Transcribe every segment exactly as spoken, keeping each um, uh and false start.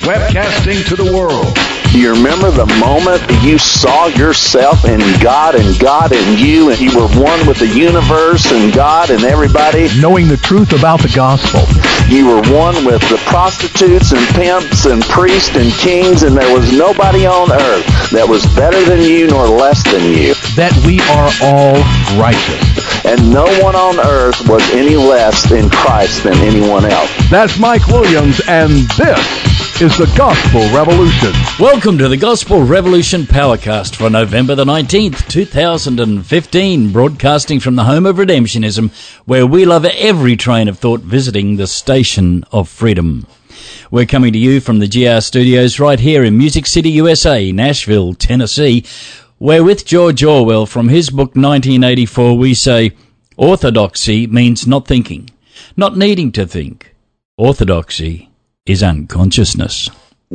webcasting to the world. Do you remember the moment you saw yourself in God and God in you, and you were one with the universe and God and everybody? Knowing the truth about the gospel. You were one with the prostitutes and pimps and priests and kings, and there was nobody on earth that was better than you nor less than you. That we are all righteous. And no one on earth was any less in Christ than anyone else. That's Mike Williams, and this is the Gospel Revolution. Welcome to the Gospel Revolution Powercast for November the nineteenth, two thousand fifteen, broadcasting from the home of Redemptionism, where we love every train of thought visiting the station of freedom. We're coming to you from the G R studios right here in Music City, U S A, Nashville, Tennessee, where with George Orwell from his book nineteen eighty-four we say, orthodoxy means not thinking, not needing to think. Orthodoxy is unconsciousness.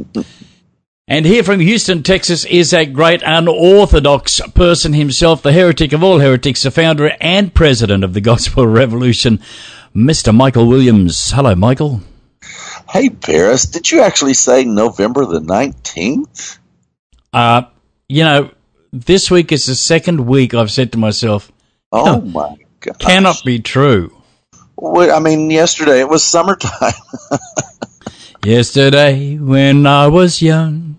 And here from Houston, Texas, is that great unorthodox person himself, the heretic of all heretics, the founder and president of the Gospel Revolution, Mister Michael Williams. Hello, Michael. Hey, Paris, did you actually say November the nineteenth? Uh, you know, this week is the second week I've said to myself, oh, oh my God. Cannot be true. Well, I mean, yesterday it was summertime. Yesterday when I was young.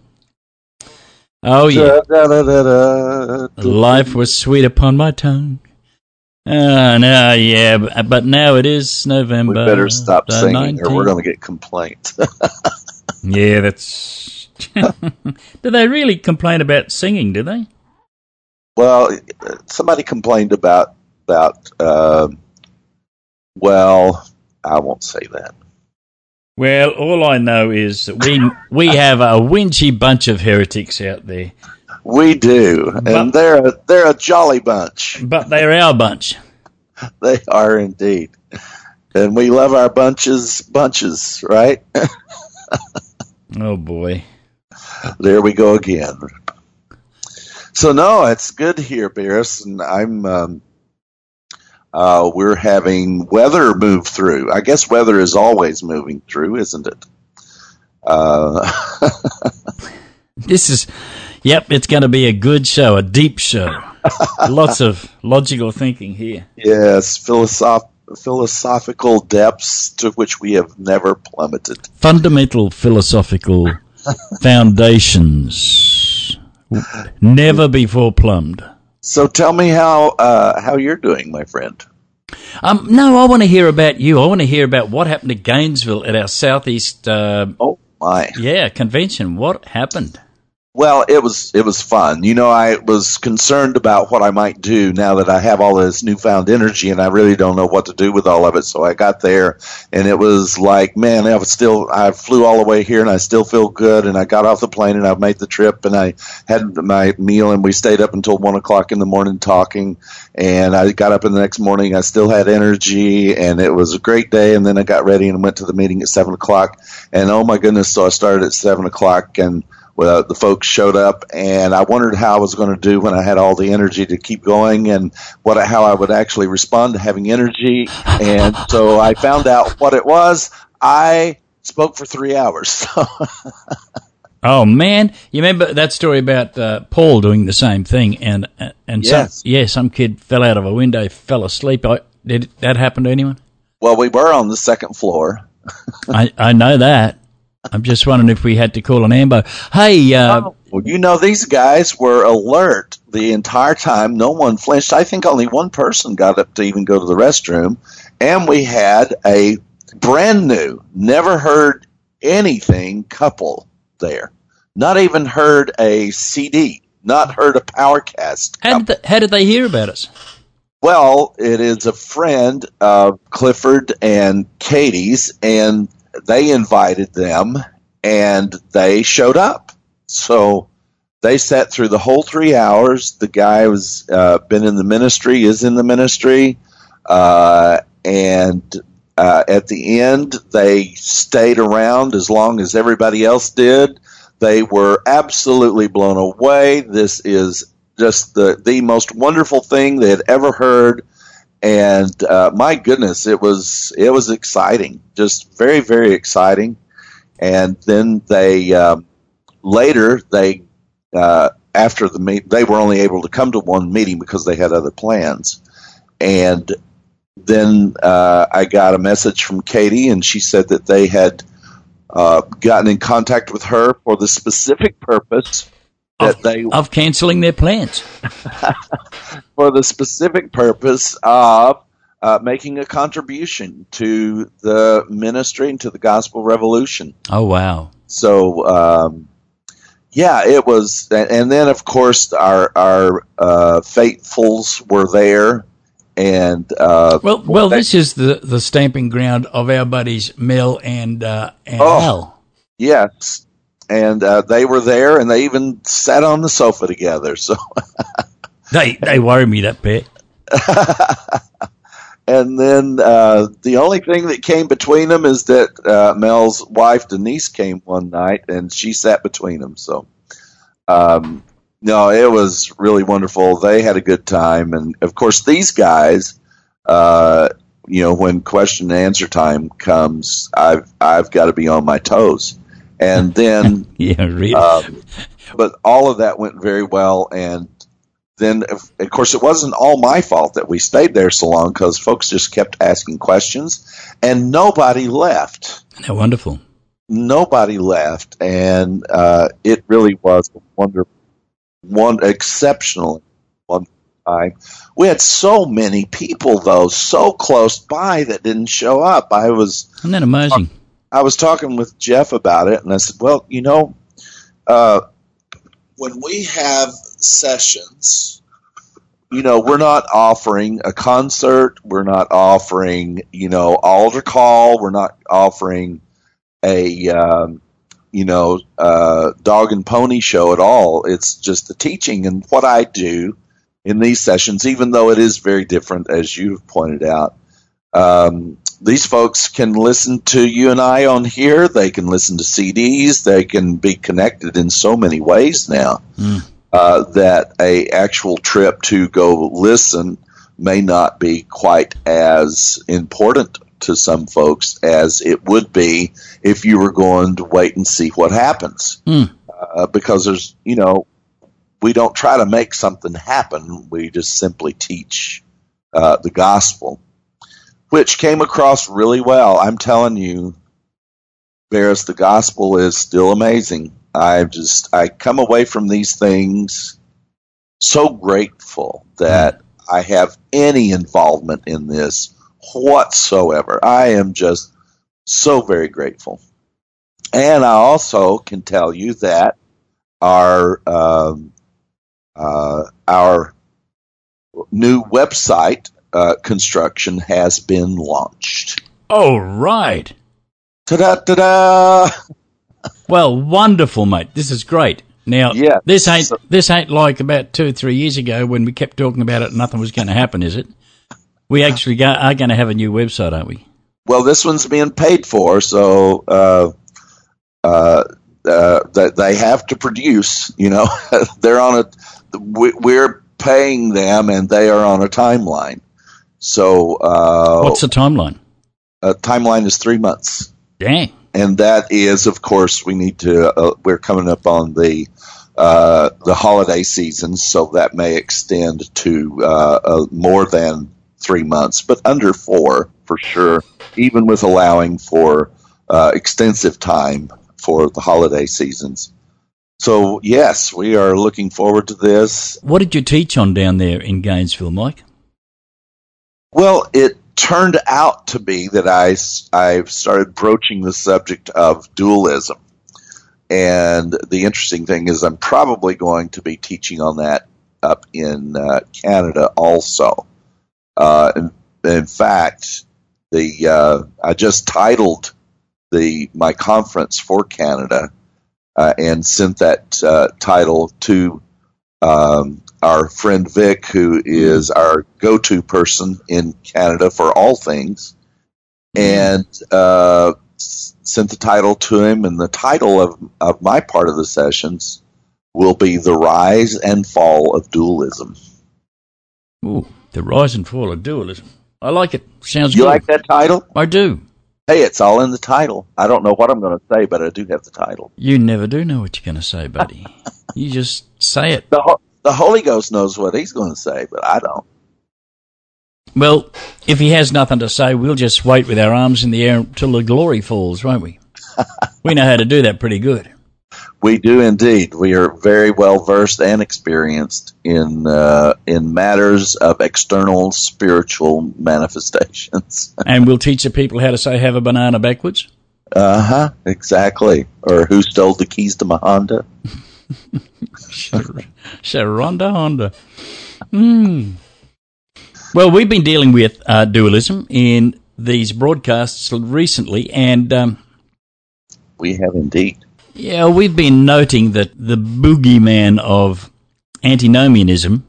Oh, yeah. Da, da, da, da, da. Life was sweet upon my tongue. Uh, no, yeah, but, but now it is November. We better stop the singing nineteenth. or we're going to get complaints. Yeah, that's... Do they really complain about singing, do they? Well, somebody complained about, about uh, well, I won't say that. Well, all I know is that we we have a whingy bunch of heretics out there. We do, and But- they're a, they're a jolly bunch. But they're our bunch. They are indeed, and we love our bunches, bunches, right? Oh, boy. There we go again. So no, it's good here, Beerus, and I'm. Um, uh, we're having weather move through. I guess weather is always moving through, isn't it? Uh, This is, yep, it's going to be a good show, a deep show. Lots of logical thinking here. yes, philosoph- philosophical depths to which we have never plummeted. Fundamental philosophical foundations never before plumbed. So tell me how uh, how you're doing, my friend. Um, no, I want to hear about you. I want to hear about what happened to Gainesville at our Southeast, uh, Oh my. yeah, convention. What happened? Well, it was it was fun. You know, I was concerned about what I might do now that I have all this newfound energy, and I really don't know what to do with all of it. So I got there, and it was like, man, I was still I flew all the way here, and I still feel good. And I got off the plane, and I made the trip, and I had my meal, and we stayed up until one o'clock in the morning talking. And I got up in the next morning, I still had energy, and it was a great day. And then I got ready and went to the meeting at seven o'clock. And oh my goodness, so I started at seven o'clock, and well, the folks showed up, and I wondered how I was going to do when I had all the energy to keep going, and what how I would actually respond to having energy. And so I found out what it was. I spoke for three hours. Oh, man. You remember that story about uh, Paul doing the same thing, and uh, and Yes. some, yeah, some kid fell out of a window, fell asleep. I, did that happen to anyone? Well, we were on the second floor. I, I know that. I'm just wondering if we had to call an ambo. Hey, uh, Well, you know, these guys were alert the entire time. No one flinched. I think only one person got up to even go to the restroom. And we had a brand new, never heard anything couple there. Not even heard a C D. Not heard a Powercast how couple. did, the, how did they hear about us? Well, it is a friend of Clifford and Katie's, and they invited them, and they showed up. So they sat through the whole three hours. The guy was uh, been in the ministry, is in the ministry, uh, and uh, at the end, they stayed around as long as everybody else did. They were absolutely blown away. This is just the, the most wonderful thing they had ever heard. And uh, my goodness, it was it was exciting, just very, very exciting. And then they um, later they uh, after the meet they were only able to come to one meeting because they had other plans. And then uh, I got a message from Katie, and she said that they had uh, gotten in contact with her for the specific purpose that of, they of cancelling their plans. for the specific purpose of uh, making a contribution to the ministry and to the Gospel Revolution. Oh, wow. So, um, yeah, it was. And then, of course, our, our uh, faithfuls were there. And uh, well, well, they, this is the, the stamping ground of our buddies Mel and, uh, and oh, Al. Yes. And uh, they were there, and they even sat on the sofa together. So they they worry me, that pair. And then uh, the only thing that came between them is that uh, Mel's wife Denise came one night, and she sat between them. So um, no, it was really wonderful. They had a good time, and of course these guys, uh, you know, when question and answer time comes, I've I've got to be on my toes. And then, yeah, really. um, but all of that went very well. And then, of, of course, it wasn't all my fault that we stayed there so long because folks just kept asking questions, and nobody left. How wonderful! Nobody left, and uh, it really was a wonderful, one exceptional wonderful time. We had so many people, though, so close by that didn't show up. I was Isn't that amazing? I was talking with Jeff about it, and I said, well, you know, uh, when we have sessions, you know, we're not offering a concert. We're not offering, you know, altar call. We're not offering a, um, you know, uh, dog and pony show at all. It's just the teaching. And what I do in these sessions, even though it is very different, as you've pointed out, um, these folks can listen to you and I on here. They can listen to C Ds. They can be connected in so many ways now mm. uh, that a actual trip to go listen may not be quite as important to some folks as it would be if you were going to wait and see what happens. Mm. Uh, because there's, you know, we don't try to make something happen. We just simply teach uh, the gospel, which came across really well. I'm telling you, Barris, the gospel is still amazing. I just, I come away from these things so grateful that I have any involvement in this whatsoever. I am just so very grateful. And I also can tell you that our, um, uh, our new website, Uh, construction has been launched. Oh, right. Ta-da, ta-da! Well, wonderful, mate. This is great. Now, yeah, this ain't so, this ain't like about two or three years ago when we kept talking about it and nothing was going to happen, is it? We actually go, are going to have a new website, aren't we? Well, this one's being paid for, so uh, uh, uh, they have to produce. You know, they're on a. We're paying them, and they are on a timeline. So, uh, what's the timeline? Uh, timeline is three months. Dang. And that is, of course, we need to, uh, we're coming up on the, uh, the holiday season. So that may extend to, uh, uh, more than three months, but under four for sure, even with allowing for, uh, extensive time for the holiday seasons. So yes, we are looking forward to this. What did you teach on down there in Gainesville, Mike? Well, it turned out to be that I, I started broaching the subject of dualism. And the interesting thing is I'm probably going to be teaching on that up in uh, Canada also. Uh, in, in fact, the uh, I just titled the my conference for Canada uh, and sent that uh, title to um our friend Vic, who is our go-to person in Canada for all things, and uh, sent the title to him. And the title of, of my part of the sessions will be The Rise and Fall of Dualism. Ooh, The Rise and Fall of Dualism. I like it. Sounds you good. You like that title? I do. Hey, it's all in the title. I don't know what I'm going to say, but I do have the title. You never do know what you're going to say, buddy. You just say it. The, the Holy Ghost knows what he's going to say, but I don't. Well, if he has nothing to say, we'll just wait with our arms in the air till the glory falls, won't we? We know how to do that pretty good. We do indeed. We are very well versed and experienced in uh, in matters of external spiritual manifestations. And we'll teach the people how to say "have a banana" backwards. Uh huh. Exactly. Or who stole the keys to my Honda? Sharonda Honda. Mm. Well, we've been dealing with uh, dualism in these broadcasts recently, and um, we have indeed. Yeah, we've been noting that the boogeyman of antinomianism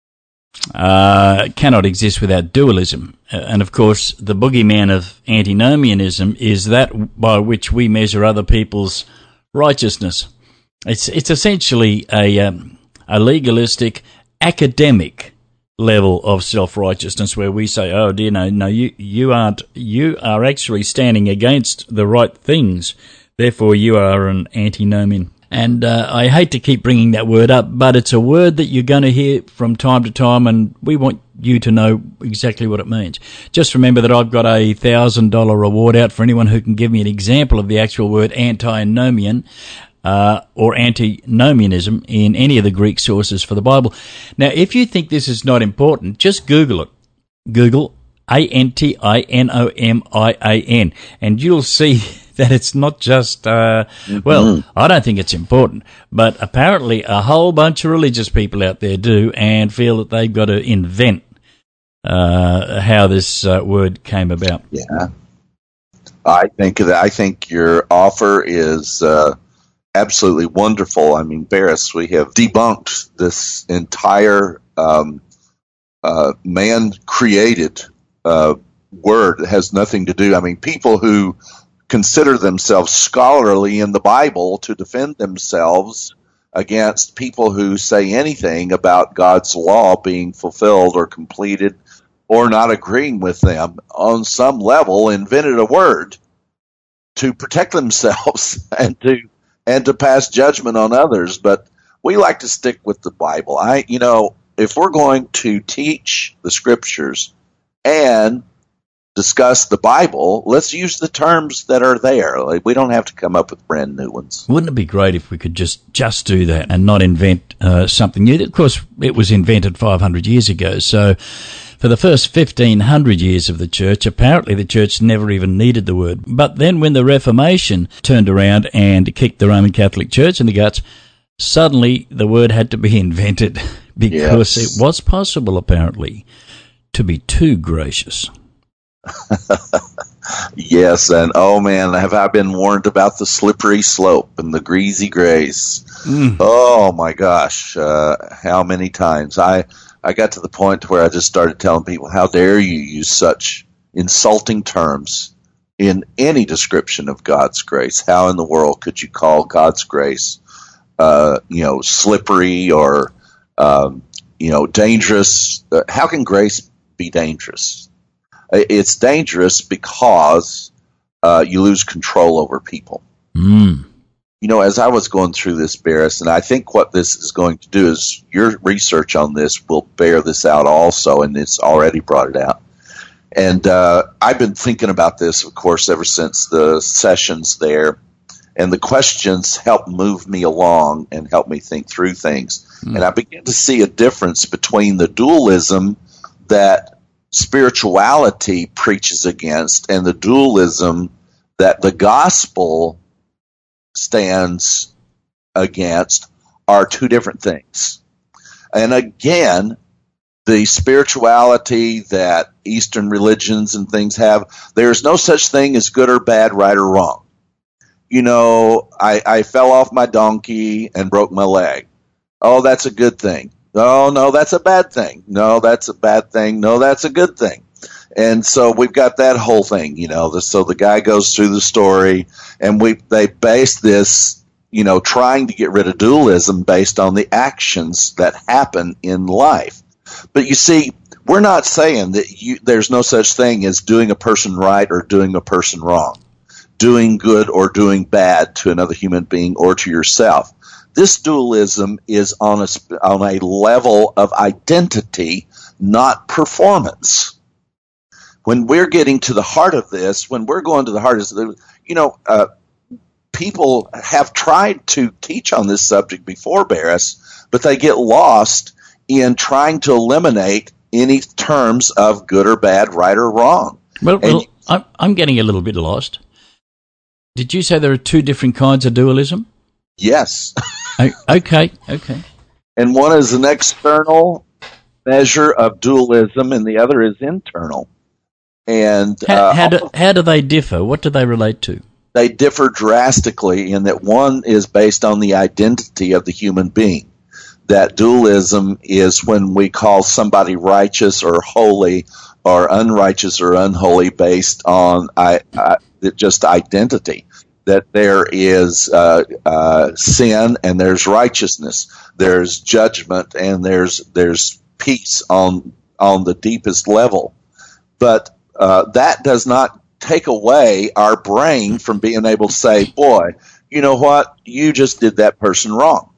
uh, cannot exist without dualism. Uh, and, of course, the boogeyman of antinomianism is that by which we measure other people's righteousness. It's it's essentially a, um, a legalistic, academic level of self-righteousness where we say, oh, dear, no, no, you, you aren't, you are actually standing against the right things. Therefore, you are an antinomian. And uh, I hate to keep bringing that word up, but it's a word that you're going to hear from time to time, and we want you to know exactly what it means. Just remember that I've got a one thousand dollars reward out for anyone who can give me an example of the actual word antinomian uh, or antinomianism in any of the Greek sources for the Bible. Now, if you think this is not important, just Google it. Google A N T I N O M I A N, and you'll see that it's not just, uh, well, mm-hmm. I don't think it's important, but apparently a whole bunch of religious people out there do and feel that they've got to invent uh, how this uh, word came about. Yeah. I think that, I think your offer is uh, absolutely wonderful. I mean, Barris, we have debunked this entire um, uh, man-created uh, word that has nothing to do. I mean, people who consider themselves scholarly in the Bible to defend themselves against people who say anything about God's law being fulfilled or completed or not agreeing with them on some level invented a word to protect themselves and to and to pass judgment on others. But we like to stick with the Bible. I you know, if we're going to teach the scriptures and discuss the Bible, let's use the terms that are there. Like, we don't have to come up with brand new ones. Wouldn't it be great if we could just, just do that and not invent uh, something new? Of course, it was invented five hundred years ago, so for the first fifteen hundred years of the church, apparently the church never even needed the word. But then when the Reformation turned around and kicked the Roman Catholic Church in the guts, suddenly the word had to be invented because yes. It was possible, apparently, to be too gracious. Yes, and oh man, have I been warned about the slippery slope and the greasy grace? Mm. Oh my gosh, uh, how many times I I got to the point where I just started telling people, how dare you use such insulting terms in any description of God's grace? How in the world could you call God's grace, uh, you know, slippery or um, you know, dangerous? Uh, how can grace be dangerous? It's dangerous because uh, you lose control over people. Mm. You know, as I was going through this, Barris, and I think what this is going to do is your research on this will bear this out also, and it's already brought it out. And uh, I've been thinking about this, of course, ever since the sessions there, and the questions help move me along and help me think through things. Mm. And I began to see a difference between the dualism that spirituality preaches against and the dualism that the gospel stands against are two different things. And again, the spirituality that Eastern religions and things have, there's no such thing as good or bad, right or wrong. You know, I, I fell off my donkey and broke my leg. Oh, that's a good thing. Oh, no, that's a bad thing. No, that's a bad thing. No, that's a good thing. And so we've got that whole thing, you know. So the guy goes through the story, and we they base this, you know, trying to get rid of dualism based on the actions that happen in life. But you see, we're not saying that you, there's no such thing as doing a person right or doing a person wrong, doing good or doing bad to another human being or to yourself. This dualism is on a, on a level of identity, not performance. When we're getting to the heart of this, when we're going to the heart of this, you know, uh, people have tried to teach on this subject before, Barris, but they get lost in trying to eliminate any terms of good or bad, right or wrong. Well, well I'm, I'm getting a little bit lost. Did you say there are two different kinds of dualism? Yes. Okay, okay. And one is an external measure of dualism, and the other is internal. And how, uh, how, do, how do they differ? What do they relate to? They differ drastically in that one is based on the identity of the human being. That dualism is when we call somebody righteous or holy or unrighteous or unholy based on I, I, just identity. That there is uh, uh, sin and there's righteousness, there's judgment and there's there's peace on on the deepest level. But uh, that does not take away our brain from being able to say, boy, you know what, you just did that person wrong.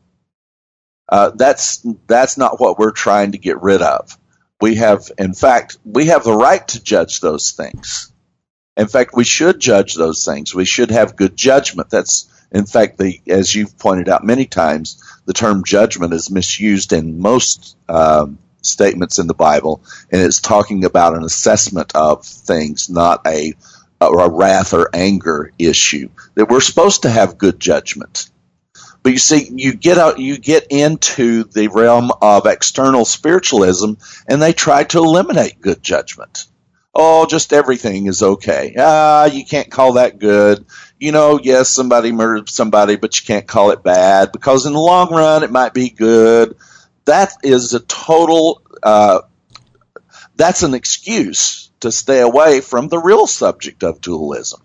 Uh, that's that's not what we're trying to get rid of. We have, in fact, we have the right to judge those things. In fact, we should judge those things. We should have good judgment. That's, in fact, the as you've pointed out many times, the term judgment is misused in most um, statements in the Bible, and it's talking about an assessment of things, not a, a wrath or anger issue. That we're supposed to have good judgment. But you see, you get out, you get into the realm of external spiritualism, and they try to eliminate good judgment. Oh, just everything is okay. Ah, you can't call that good. You know, yes, somebody murdered somebody, but you can't call it bad because in the long run it might be good. That is a total, uh, that's an excuse to stay away from the real subject of dualism.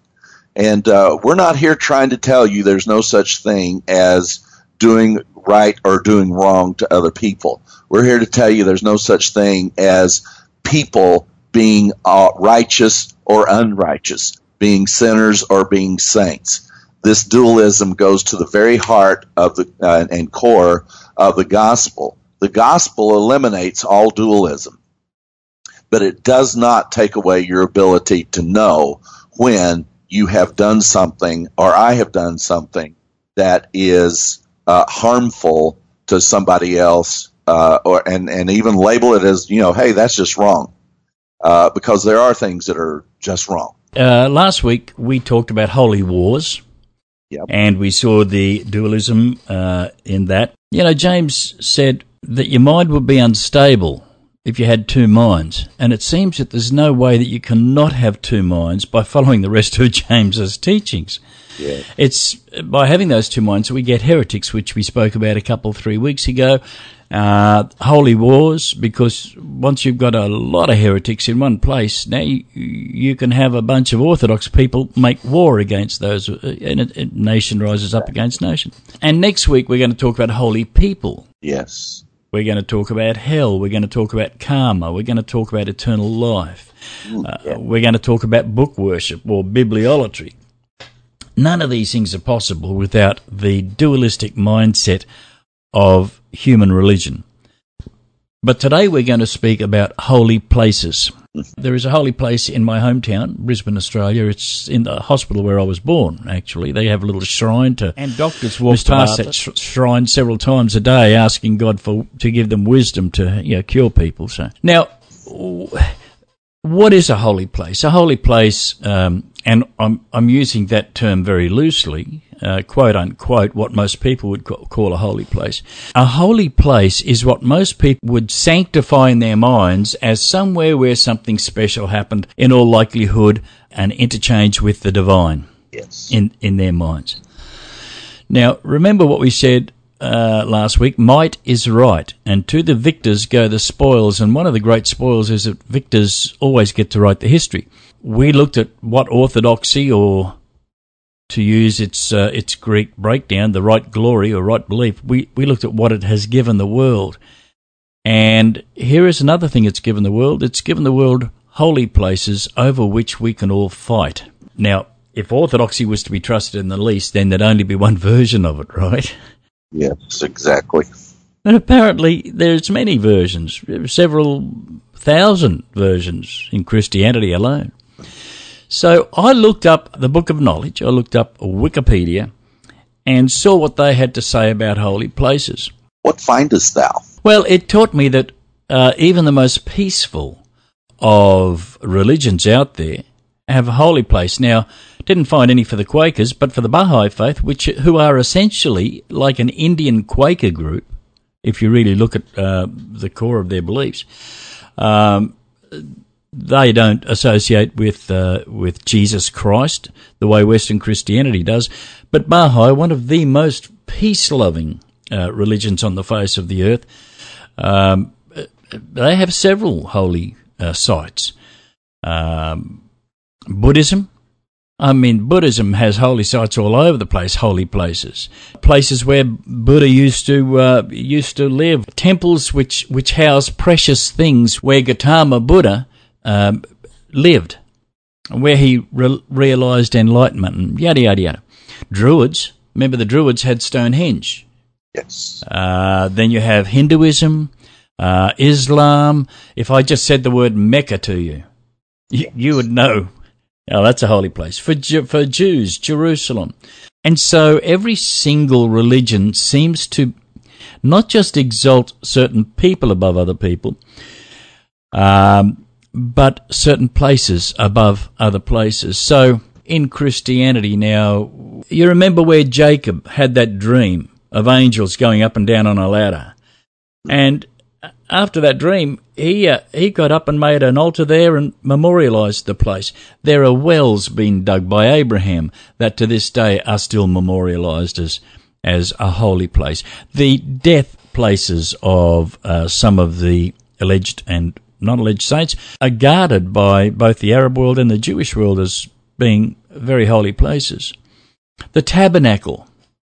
And uh, we're not here trying to tell you there's no such thing as doing right or doing wrong to other people. We're here to tell you there's no such thing as people being uh, righteous or unrighteous, being sinners or being saints. This dualism goes to the very heart of the uh, and core of the gospel. The gospel eliminates all dualism, but it does not take away your ability to know when you have done something or I have done something that is uh, harmful to somebody else, uh, or and, and even label it as, you know, hey, that's just wrong. Uh, because there are things that are just wrong. Uh, last week we talked about holy wars, yep. And we saw the dualism uh, in that. You know, James said that your mind would be unstable if you had two minds, and it seems that there's no way that you cannot have two minds by following the rest of James's teachings. Yeah. It's by having those two minds that we get heretics, which we spoke about a couple, three weeks ago. Uh, holy wars, because once you've got a lot of heretics in one place, now you, you can have a bunch of Orthodox people make war against those, and a, a nation rises up against nation. And next week we're going to talk about holy people. Yes. We're going to talk about hell. We're going to talk about karma. We're going to talk about eternal life. Uh, yeah. We're going to talk about book worship or bibliolatry. None of these things are possible without the dualistic mindset of human religion. But today we're going to speak about holy places. There is a holy place in my hometown, Brisbane, Australia. It's in the hospital where I was born, actually. They have a little shrine to... And doctors walk past that sh- shrine several times a day asking God for to give them wisdom to, you know, cure people. So now, what is a holy place? A holy place, um, and I'm, I'm using that term very loosely, Uh, quote unquote, what most people would call a holy place. A holy place is what most people would sanctify in their minds as somewhere where something special happened, in all likelihood, an interchange with the divine. Yes. in, in their minds. Now, remember what we said uh, last week, might is right, and to the victors go the spoils, and one of the great spoils is that victors always get to write the history. We looked at what orthodoxy, or to use its uh, its Greek breakdown, the right glory or right belief, we, we looked at what it has given the world. And here is another thing it's given the world. It's given the world holy places over which we can all fight. Now, if orthodoxy was to be trusted in the least, then there'd only be one version of it, right? Yes, exactly. But apparently there's many versions, several thousand versions in Christianity alone. So I looked up the Book of Knowledge, I looked up Wikipedia, and saw what they had to say about holy places. What findest thou? Well, it taught me that uh, even the most peaceful of religions out there have a holy place. Now, didn't find any for the Quakers, but for the Baha'i faith, which who are essentially like an Indian Quaker group, if you really look at uh, the core of their beliefs, um, they don't associate with uh, with Jesus Christ the way Western Christianity does. But Baha'i, one of the most peace-loving uh, religions on the face of the earth, um, they have several holy uh, sites. Um, Buddhism, I mean, Buddhism has holy sites all over the place, holy places, places where Buddha used to uh, used to live, temples which which house precious things where Gautama Buddha um, lived, where he re- realised enlightenment, and yada yada yada. Druids, remember the Druids had Stonehenge. Yes. Uh, then you have Hinduism, uh, Islam. If I just said the word Mecca to you, you, you would know. Oh, that's a holy place. For for Jews, Jerusalem. And so every single religion seems to not just exalt certain people above other people, um, but certain places above other places. So in Christianity now, you remember where Jacob had that dream of angels going up and down on a ladder. And after that dream, he uh, he got up and made an altar there and memorialised the place. There are wells being dug by Abraham that to this day are still memorialised as as a holy place. The death places of uh, some of the alleged and non-alleged saints are guarded by both the Arab world and the Jewish world as being very holy places. The tabernacle.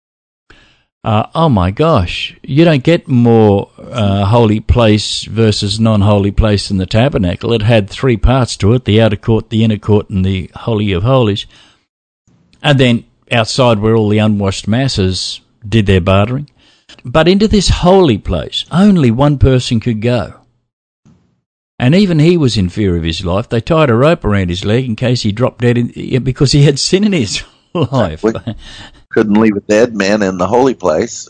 Uh, oh my gosh, you don't get more uh, holy place versus non-holy place than the tabernacle. It had three parts to it, the outer court, the inner court, and the Holy of Holies. And then outside where all the unwashed masses did their bartering. But into this holy place, only one person could go. And even he was in fear of his life. They tied a rope around his leg in case he dropped dead in, because he had sin in his life. Couldn't leave a dead man in the holy place.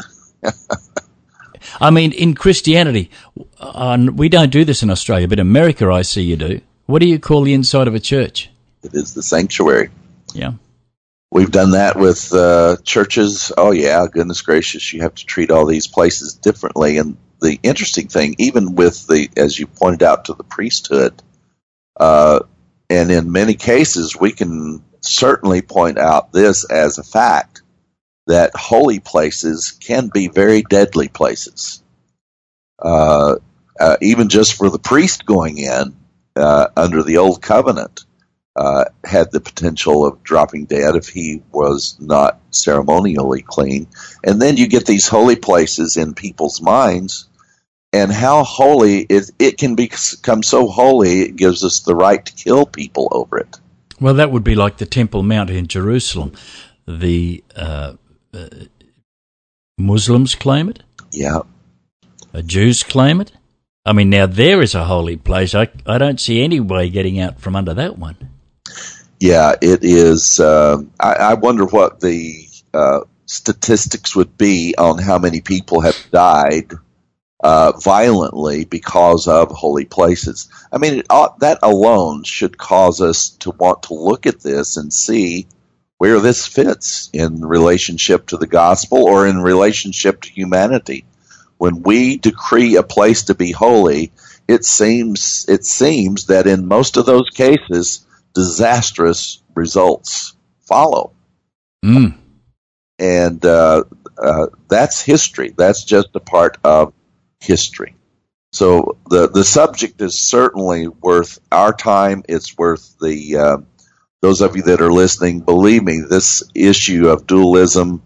I mean, in Christianity, uh, we don't do this in Australia, but in America I see you do. What do you call the inside of a church? It is the sanctuary. Yeah. We've done that with uh, churches. Oh, yeah, goodness gracious, you have to treat all these places differently. And the interesting thing, even with the, as you pointed out, to the priesthood, uh, and in many cases we can certainly point out this as a fact, that holy places can be very deadly places. Uh, uh, even just for the priest going in uh, under the old covenant uh, had the potential of dropping dead if he was not ceremonially clean. And then you get these holy places in people's minds, and how holy it, it can become so holy it gives us the right to kill people over it. Well, that would be like the Temple Mount in Jerusalem. The uh, uh, Muslims claim it. Yeah. The Jews claim it. I mean, now there is a holy place. I, I don't see any way getting out from under that one. Yeah, it is. Uh, I, I wonder what the uh, statistics would be on how many people have died uh, violently because of holy places. I mean, it ought, that alone should cause us to want to look at this and see where this fits in relationship to the gospel or in relationship to humanity. When we decree a place to be holy, it seems it seems that in most of those cases, disastrous results follow. Mm. And uh, uh, that's history. That's just a part of history. So the the subject is certainly worth our time. It's worth the uh, those of you that are listening. Believe me, this issue of dualism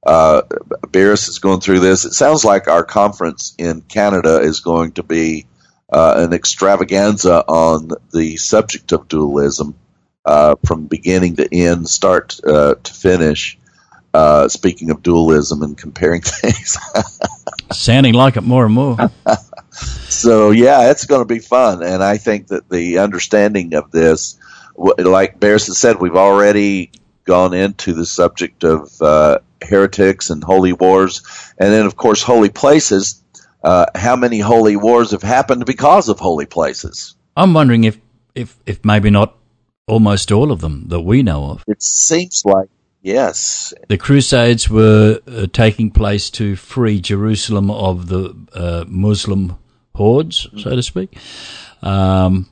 Uh, Barris is going through this. It sounds like our conference in Canada is going to be uh, an extravaganza on the subject of dualism uh, from beginning to end, start uh, to finish. Uh, speaking of dualism and comparing things. Sounding like it more and more. So, yeah, it's going to be fun. And I think that the understanding of this, like Barris has said, we've already gone into the subject of uh, heretics and holy wars. And then, of course, holy places. Uh, how many holy wars have happened because of holy places? I'm wondering if, if, if maybe not almost all of them that we know of. It seems like, yes. The Crusades were uh, taking place to free Jerusalem of the uh, Muslim hordes, so to speak. Um,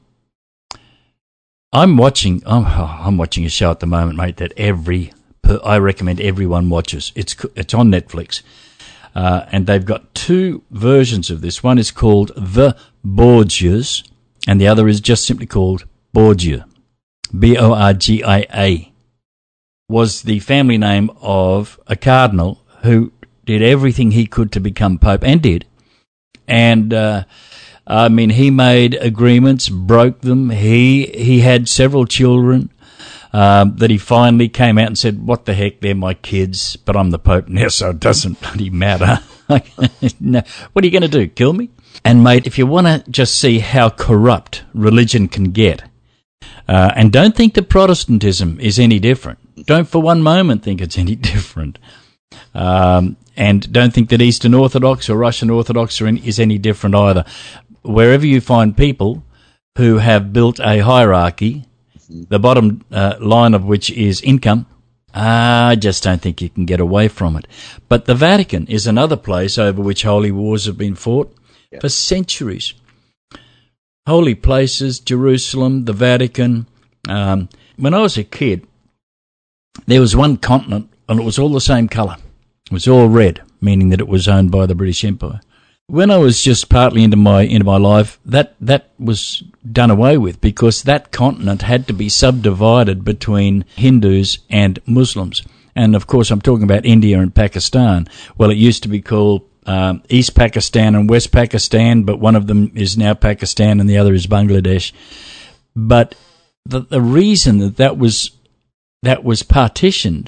I'm watching. I'm, I'm watching a show at the moment, mate. That every I recommend everyone watches. It's it's on Netflix, uh, and they've got two versions of this. One is called The Borgias, and the other is just simply called Borgia, B O R G I A. Was the family name of a cardinal who did everything he could to become pope, and did. And, uh, I mean, he made agreements, broke them. He he had several children um, that he finally came out and said, what the heck, they're my kids, but I'm the pope now, so it doesn't bloody matter. No. What are you going to do, kill me? And, mate, if you want to just see how corrupt religion can get, uh, and don't think that Protestantism is any different. Don't for one moment think it's any different. Um, and don't think that Eastern Orthodox or Russian Orthodox are in, is any different either. Wherever you find people who have built a hierarchy, the bottom uh, line of which is income, I just don't think you can get away from it. But the Vatican is another place over which holy wars have been fought yeah. for centuries. Holy places, Jerusalem, the Vatican. Um, when I was a kid, there was one continent, and it was all the same colour. It was all red, meaning that it was owned by the British Empire. When I was just partly into my into my life, that, that was done away with because that continent had to be subdivided between Hindus and Muslims. And, of course, I'm talking about India and Pakistan. Well, it used to be called um, East Pakistan and West Pakistan, but one of them is now Pakistan and the other is Bangladesh. But the, the reason that that was... that was partitioned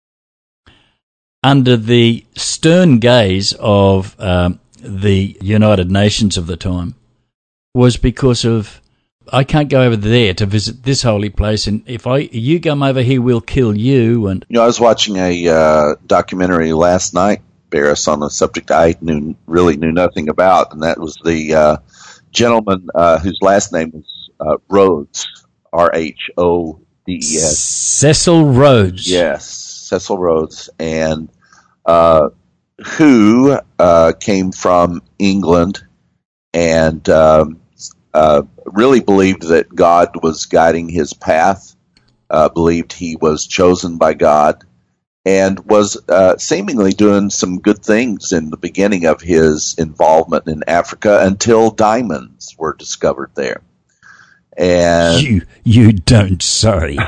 under the stern gaze of um, the United Nations of the time was because of, I can't go over there to visit this holy place, and if I you come over here, we'll kill you. And you know, I was watching a uh, documentary last night, Barris, on a subject I knew really knew nothing about, and that was the uh, gentleman uh, whose last name was uh, Rhodes, R H O D E S. Cecil Rhodes. Yes, Cecil Rhodes, and uh, who uh, came from England and um, uh, really believed that God was guiding his path, uh, believed he was chosen by God, and was uh, seemingly doing some good things in the beginning of his involvement in Africa until diamonds were discovered there. And you you don't say.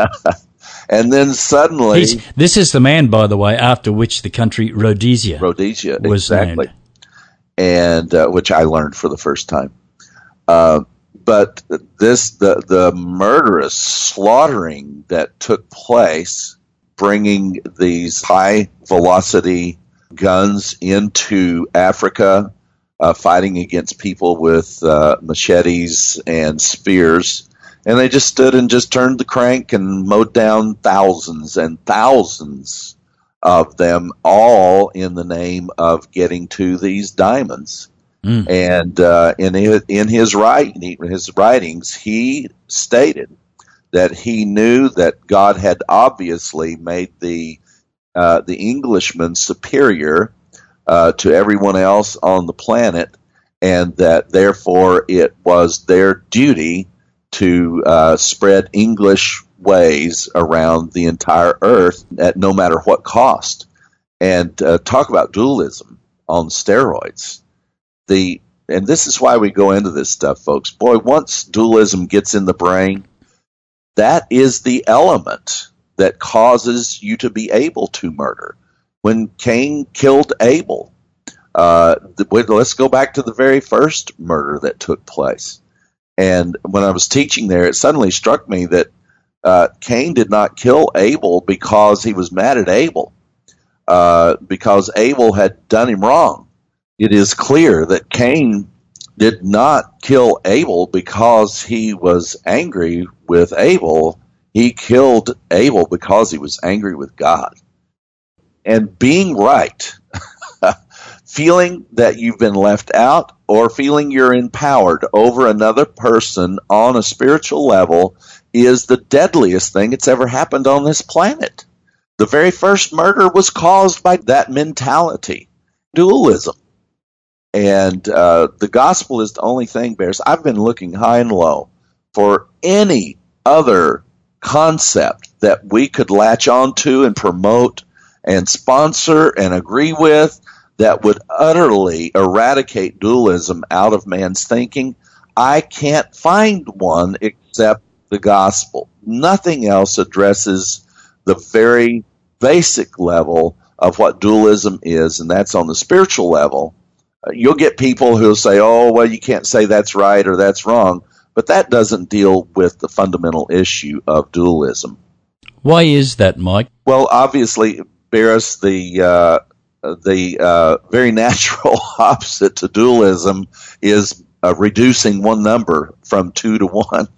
And then suddenly, He's, this is the man, by the way, after which the country Rhodesia, Rhodesia was exactly, named. and uh, which I learned for the first time. Uh, but this the the murderous slaughtering that took place, bringing these high velocity guns into Africa. Uh, fighting against people with uh, machetes and spears. And they just stood and just turned the crank and mowed down thousands and thousands of them, all in the name of getting to these diamonds. Mm. And uh, in his, in his, write, his writings, he stated that he knew that God had obviously made the uh, the Englishman superior Uh, to everyone else on the planet, and that therefore it was their duty to uh, spread English ways around the entire earth at no matter what cost. And uh, talk about dualism on steroids. The and this is why we go into this stuff, folks. Boy, once dualism gets in the brain, that is the element that causes you to be able to murder. when Cain killed Abel. Uh, the, let's go back to the very first murder that took place. And when I was teaching there, it suddenly struck me that uh, Cain did not kill Abel because he was mad at Abel, uh, because Abel had done him wrong. It is clear that Cain did not kill Abel because he was angry with Abel. He killed Abel because he was angry with God. And being right, feeling that you've been left out or feeling you're empowered over another person on a spiritual level is the deadliest thing that's ever happened on this planet. The very first murder was caused by that mentality, dualism. And uh, the gospel is the only thing, Bears. I've been looking high and low for any other concept that we could latch onto and promote and sponsor and agree with that would utterly eradicate dualism out of man's thinking. I can't find one except the gospel. Nothing else addresses the very basic level of what dualism is, and that's on the spiritual level. You'll get people who'll say, oh, well, you can't say that's right or that's wrong, but that doesn't deal with the fundamental issue of dualism. Why is that, Mike? Well, obviously, Barris, the uh, the uh, very natural opposite to dualism is uh, reducing one number from two to one.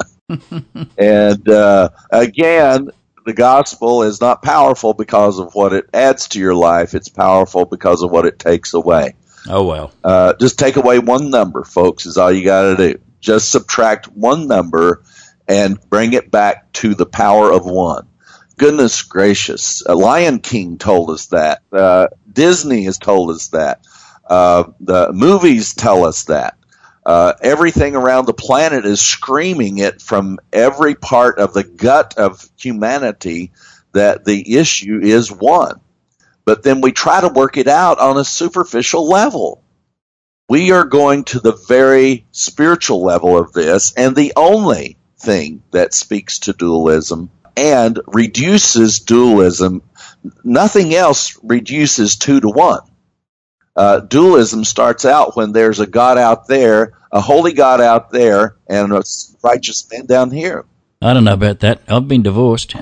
And uh, again, the gospel is not powerful because of what it adds to your life. It's powerful because of what it takes away. Oh, well. Uh, just take away one number, folks, is all you got to do. Just subtract one number and bring it back to the power of one. Goodness gracious. Uh, Lion King told us that. Uh, Disney has told us that. Uh, the movies tell us that. Uh, everything around the planet is screaming it from every part of the gut of humanity that the issue is one. But then we try to work it out on a superficial level. We are going to the very spiritual level of this, and the only thing that speaks to dualism and reduces dualism, nothing else reduces two to one. Uh, dualism starts out when there's a God out there, a holy God out there, and a righteous man down here. I don't know about that. I've been divorced.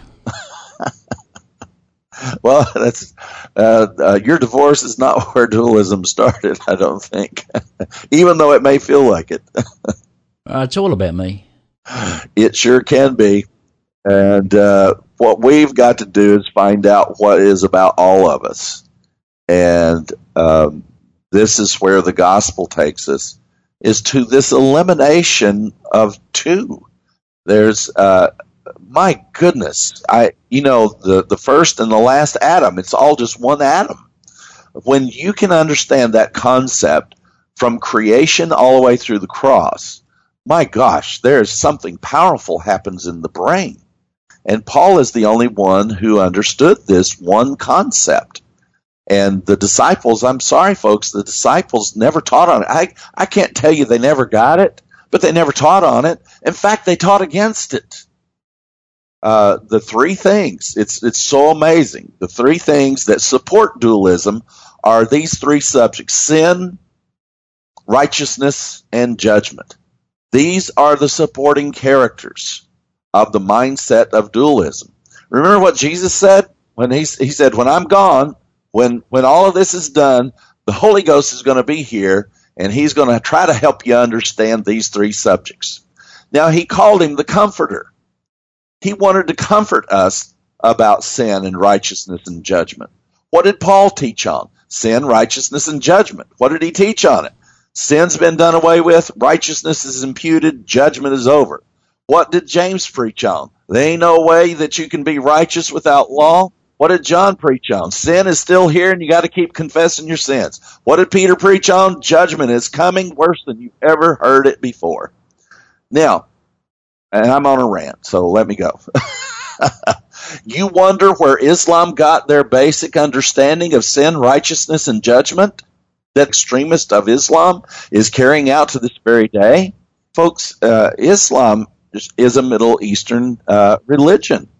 Well, that's uh, uh, your divorce is not where dualism started, I don't think, even though it may feel like it. uh, it's all about me. It sure can be. And uh, what we've got to do is find out what is about all of us. And um, this is where the gospel takes us, is to this elimination of two. There's, uh, my goodness, I you know, the, the first and the last atom, it's all just one atom. When you can understand that concept from creation all the way through the cross, my gosh, there's something powerful happens in the brain. And Paul is the only one who understood this one concept. And the disciples, I'm sorry, folks, the disciples never taught on it. I, I can't tell you they never got it, but they never taught on it. In fact, they taught against it. Uh, the three things, it's it's so amazing. The three things that support dualism are these three subjects: sin, righteousness, and judgment. These are the supporting characters of the mindset of dualism. Remember what Jesus said? When he, he said, when I'm gone, when, when all of this is done, the Holy Ghost is going to be here, and he's going to try to help you understand these three subjects. Now, he called him the Comforter. He wanted to comfort us about sin and righteousness and judgment. What did Paul teach on? Sin, righteousness, and judgment. What did he teach on it? Sin's been done away with, righteousness is imputed, judgment is over. What did James preach on? There ain't no way that you can be righteous without law. What did John preach on? Sin is still here and you got to keep confessing your sins. What did Peter preach on? Judgment is coming worse than you've ever heard it before. Now, and I'm on a rant, so let me go. You wonder where Islam got their basic understanding of sin, righteousness, and judgment that extremist of Islam is carrying out to this very day? Folks, uh, Islam is a Middle Eastern uh, religion.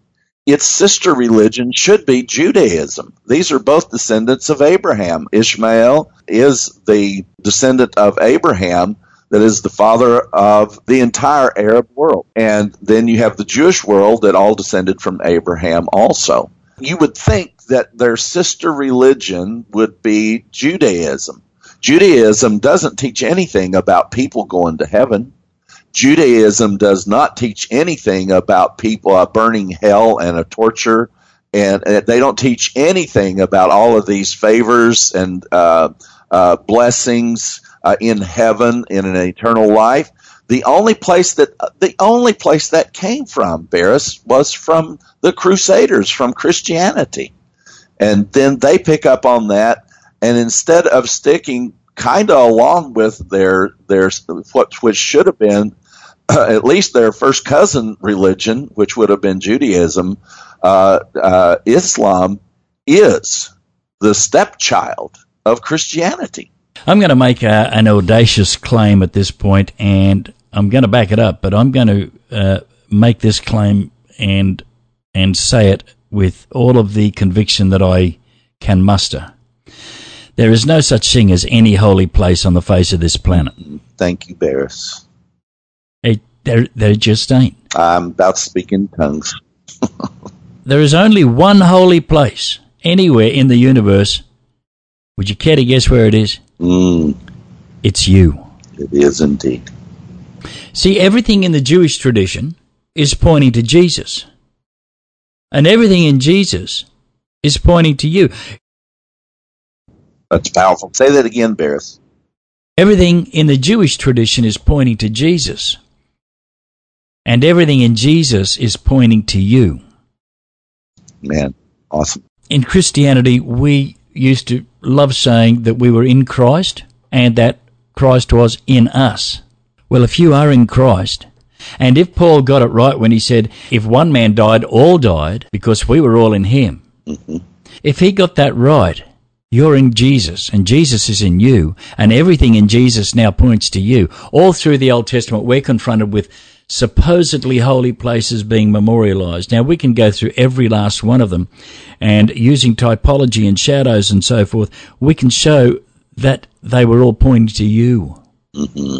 its sister religion should be Judaism. These are both descendants of Abraham. Ishmael is the descendant of Abraham, that is the father of the entire Arab world. And then you have the Jewish world that all descended from Abraham also. You would think that their sister religion would be Judaism. Judaism doesn't teach anything about people going to heaven. Judaism does not teach anything about people uh, burning hell and a torture, and, and they don't teach anything about all of these favors and uh, uh, blessings uh, in heaven in an eternal life. The only place that uh, the only place that came from, Barris, was from the Crusaders, from Christianity, and then they pick up on that, and instead of sticking kind of along with their their what which should have been Uh, at least their first cousin religion, which would have been Judaism, uh, uh, Islam is the stepchild of Christianity. I'm going to make a, an audacious claim at this point, and I'm going to back it up, but I'm going to uh, make this claim and and say it with all of the conviction that I can muster. There is no such thing as any holy place on the face of this planet. Thank you, Barris. It, there, there just ain't. I'm about to speak in tongues. There is only one holy place anywhere in the universe. Would you care to guess where it is? Mm, it's you. it is indeed. See, everything in the Jewish tradition is pointing to Jesus. And everything in Jesus is pointing to you. That's powerful. Say that again, Barris. Everything in the Jewish tradition is pointing to Jesus. And everything in Jesus is pointing to you. Man, awesome. In Christianity, we used to love saying that we were in Christ and that Christ was in us. Well, if you are in Christ, and if Paul got it right when he said, if one man died, all died, because we were all in him. Mm-hmm. If he got that right, you're in Jesus, and Jesus is in you, and everything in Jesus now points to you. All through the Old Testament, we're confronted with supposedly holy places being memorialized. Now, we can go through every last one of them, and using typology and shadows and so forth, we can show that they were all pointing to you. Mm-hmm.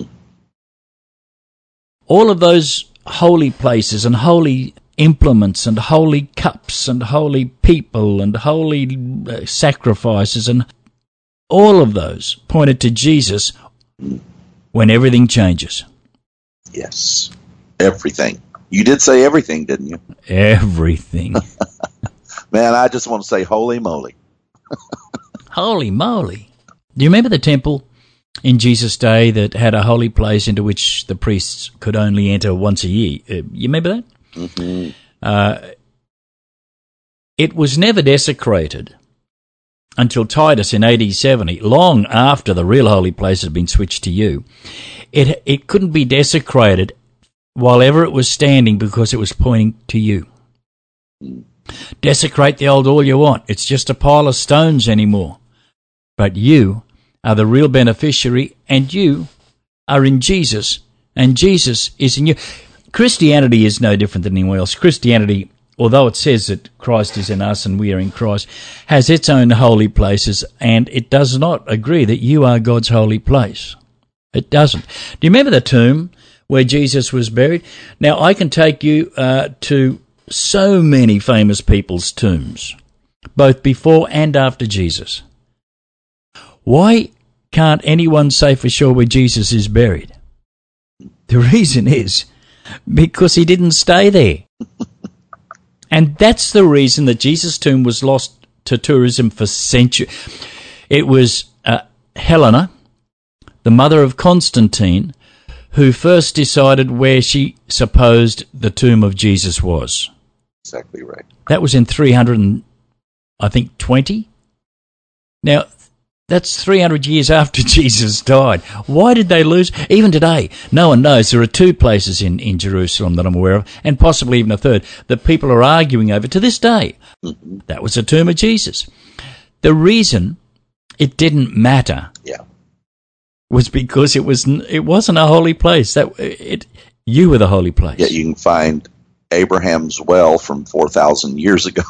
All of those holy places and holy implements and holy cups and holy people and holy uh, sacrifices, and all of those pointed to Jesus when everything changes. Yes. Everything. You did say everything, didn't you? Everything. Man, I just want to say holy moly. Holy moly. Do you remember the temple in Jesus' day that had a holy place into which the priests could only enter once a year? Uh, you remember that? Mm-hmm. Uh, it was never desecrated until Titus in A D seventy, long after the real holy place had been switched to you. It it couldn't be desecrated while ever it was standing because it was pointing to you. Desecrate the old all you want. It's just a pile of stones anymore. But you are the real beneficiary, and you are in Jesus, and Jesus is in you. Christianity is no different than anyone else. Christianity, although it says that Christ is in us and we are in Christ, has its own holy places, and it does not agree that you are God's holy place. It doesn't. Do you remember the tomb where Jesus was buried? Now, I can take you uh, to so many famous people's tombs, both before and after Jesus. Why can't anyone say for sure where Jesus is buried? The reason is because he didn't stay there. And that's the reason that Jesus' tomb was lost to tourism for centuries. It was uh, Helena, the mother of Constantine, who first decided where she supposed the tomb of Jesus was. Exactly right. That was in three hundred, I think, twenty. Now, that's three hundred years after Jesus died. Why did they lose? Even today, no one knows. There are two places in, in Jerusalem that I'm aware of, and possibly even a third, that people are arguing over to this day. Mm-hmm. That was the tomb of Jesus. The reason it didn't matter yeah. was because it was it wasn't a holy place. That it you were the holy place. Yet you can find Abraham's well from four thousand years ago.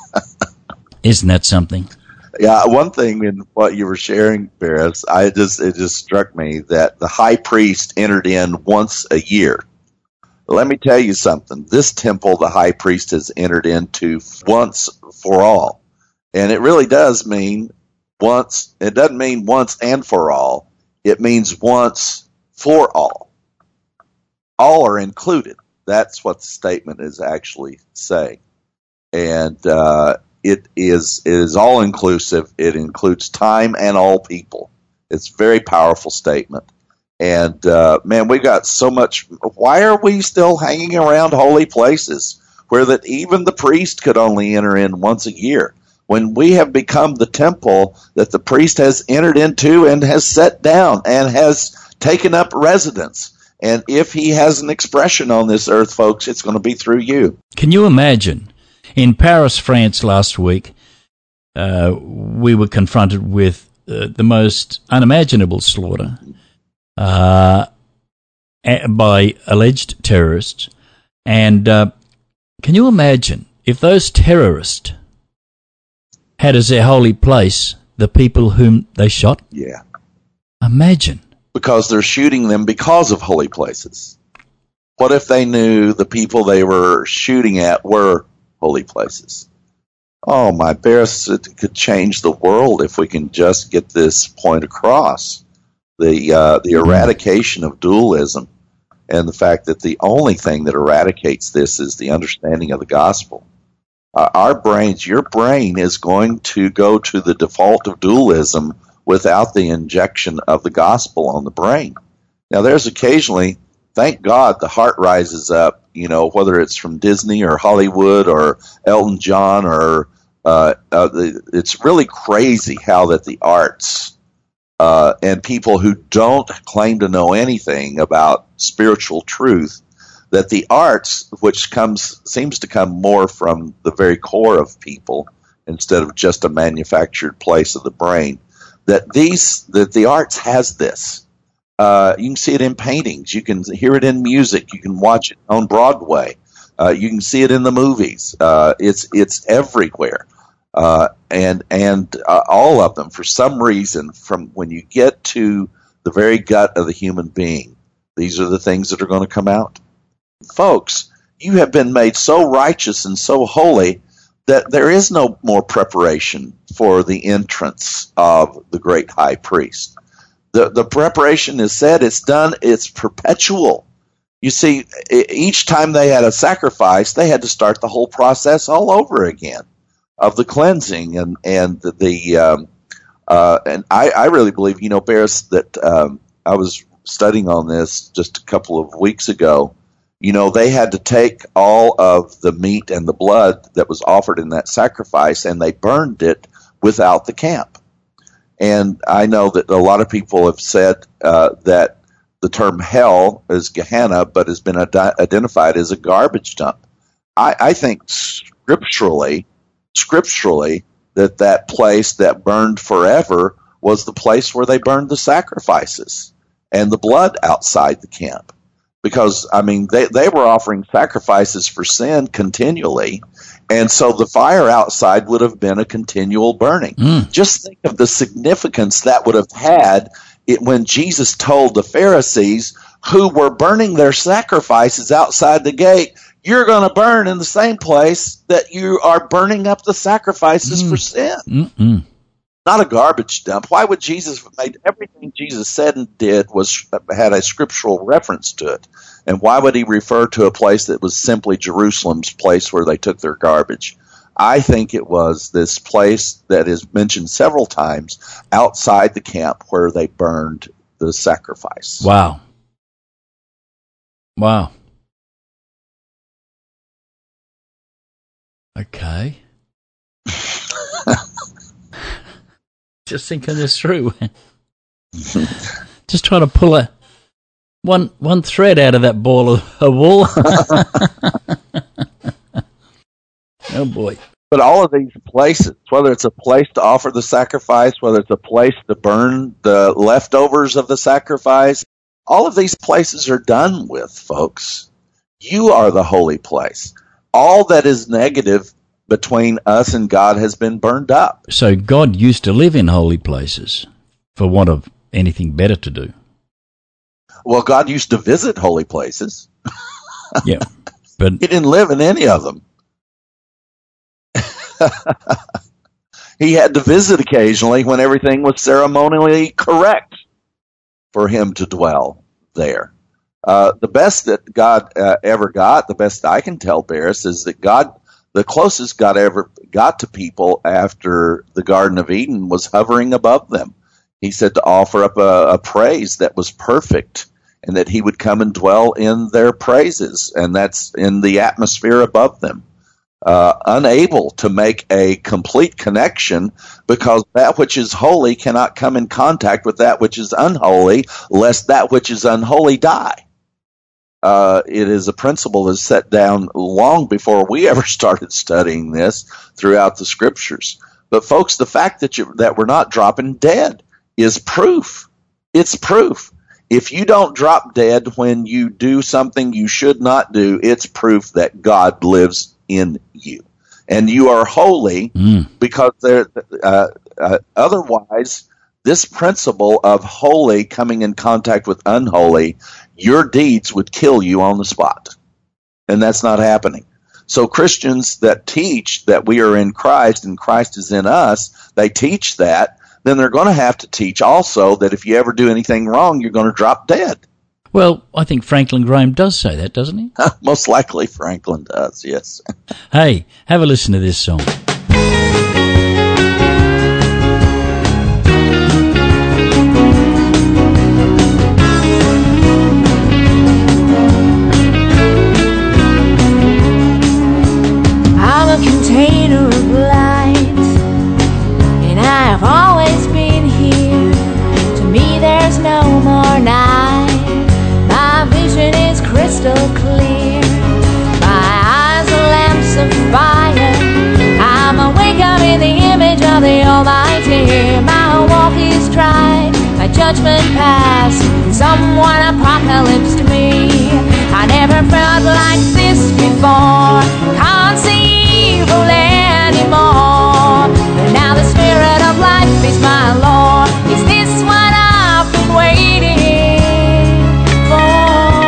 Isn't that something? Yeah, one thing in what you were sharing, Barris, I just it just struck me that the high priest entered in once a year. Let me tell you something. This temple, the high priest has entered into once for all. And it really does mean once. It doesn't mean once and for all. It means once for all. All are included. That's what the statement is actually saying. And uh, it is it is all inclusive. It includes time and all people. It's a very powerful statement. And, uh, man, we've got so much. Why are we still hanging around holy places where that even the priest could only enter in once a year? When we have become the temple that the priest has entered into and has set down and has taken up residence. And if he has an expression on this earth, folks, it's going to be through you. Can you imagine? In Paris, France last week, uh, we were confronted with uh, the most unimaginable slaughter uh, by alleged terrorists. And uh, can you imagine if those terrorists had as their holy place the people whom they shot? Yeah. Imagine. Because they're shooting them because of holy places. What if they knew the people they were shooting at were holy places? Oh, my Barris, it could change the world if we can just get this point across. The, uh, the eradication of dualism and the fact that the only thing that eradicates this is the understanding of the gospel. Uh, our brains, your brain is going to go to the default of dualism without the injection of the gospel on the brain. Now, there's occasionally, thank God, the heart rises up, you know, whether it's from Disney or Hollywood or Elton John or uh, uh, the, it's really crazy how that the arts uh, and people who don't claim to know anything about spiritual truth, that the arts, which comes seems to come more from the very core of people instead of just a manufactured place of the brain, that these that the arts has this. Uh, you can see it in paintings. You can hear it in music. You can watch it on Broadway. Uh, you can see it in the movies. Uh, it's it's everywhere, uh, and and uh, all of them, for some reason, from when you get to the very gut of the human being, these are the things that are going to come out. Folks, you have been made so righteous and so holy that there is no more preparation for the entrance of the great high priest. The the preparation is said, it's done, it's perpetual. You see, each time they had a sacrifice, they had to start the whole process all over again of the cleansing and and the, the um, uh, and I, I really believe, you know, Barris, that um, I was studying on this just a couple of weeks ago. You know, they had to take all of the meat and the blood that was offered in that sacrifice, and they burned it without the camp. And I know that a lot of people have said uh, that the term hell is Gehenna, but has been ad- identified as a garbage dump. I, I think scripturally, scripturally, that that place that burned forever was the place where they burned the sacrifices and the blood outside the camp. Because, I mean, they, they were offering sacrifices for sin continually, and so the fire outside would have been a continual burning. Mm. Just think of the significance that would have had it when Jesus told the Pharisees who were burning their sacrifices outside the gate, you're going to burn in the same place that you are burning up the sacrifices mm. for sin. Mm-mm. Not a garbage dump. Why would Jesus have made everything Jesus said and did was had a scriptural reference to it? And why would he refer to a place that was simply Jerusalem's place where they took their garbage? I think it was this place that is mentioned several times outside the camp where they burned the sacrifice. Wow. Wow. Okay. Just thinking this through. Just trying to pull a one one thread out of that ball of, of wool. Oh boy. But all of these places, whether it's a place to offer the sacrifice, whether it's a place to burn the leftovers of the sacrifice, all of these places are done with, folks. You are the holy place. All that is negative between us and God has been burned up. So God used to live in holy places for want of anything better to do. Well, God used to visit holy places. Yeah, but He didn't live in any of them. He had to visit occasionally when everything was ceremonially correct for him to dwell there. Uh, the best that God uh, ever got, the best I can tell, Barris, is that God, the closest God ever got to people after the Garden of Eden was hovering above them. He said to offer up a, a praise that was perfect, and that he would come and dwell in their praises, and that's in the atmosphere above them. Uh, unable to make a complete connection, because that which is holy cannot come in contact with that which is unholy, lest that which is unholy die. Uh, it is a principle that's set down long before we ever started studying this throughout the scriptures. But folks, the fact that you, that we're not dropping dead is proof. It's proof. If you don't drop dead when you do something you should not do, it's proof that God lives in you, and you are holy mm. because there. Uh, uh, otherwise, this principle of holy coming in contact with unholy, your deeds would kill you on the spot, and that's not happening. So Christians that teach that we are in Christ and Christ is in us, they teach that, then they're going to have to teach also that if you ever do anything wrong, you're going to drop dead. Well, I think Franklin Graham does say that, doesn't he? Most likely Franklin does, yes. Hey, have a listen to this song. I'm a container of light, and I have always been here. To me there's no more night. My vision is crystal clear. My eyes are lamps of fire. I'm awake up in the image of the Almighty. My walk is tried, my judgment passed. Someone apocalypsed me. I never felt like this before. Can't see evil anymore. But now the spirit of life is my Lord. Is this what I've been waiting for?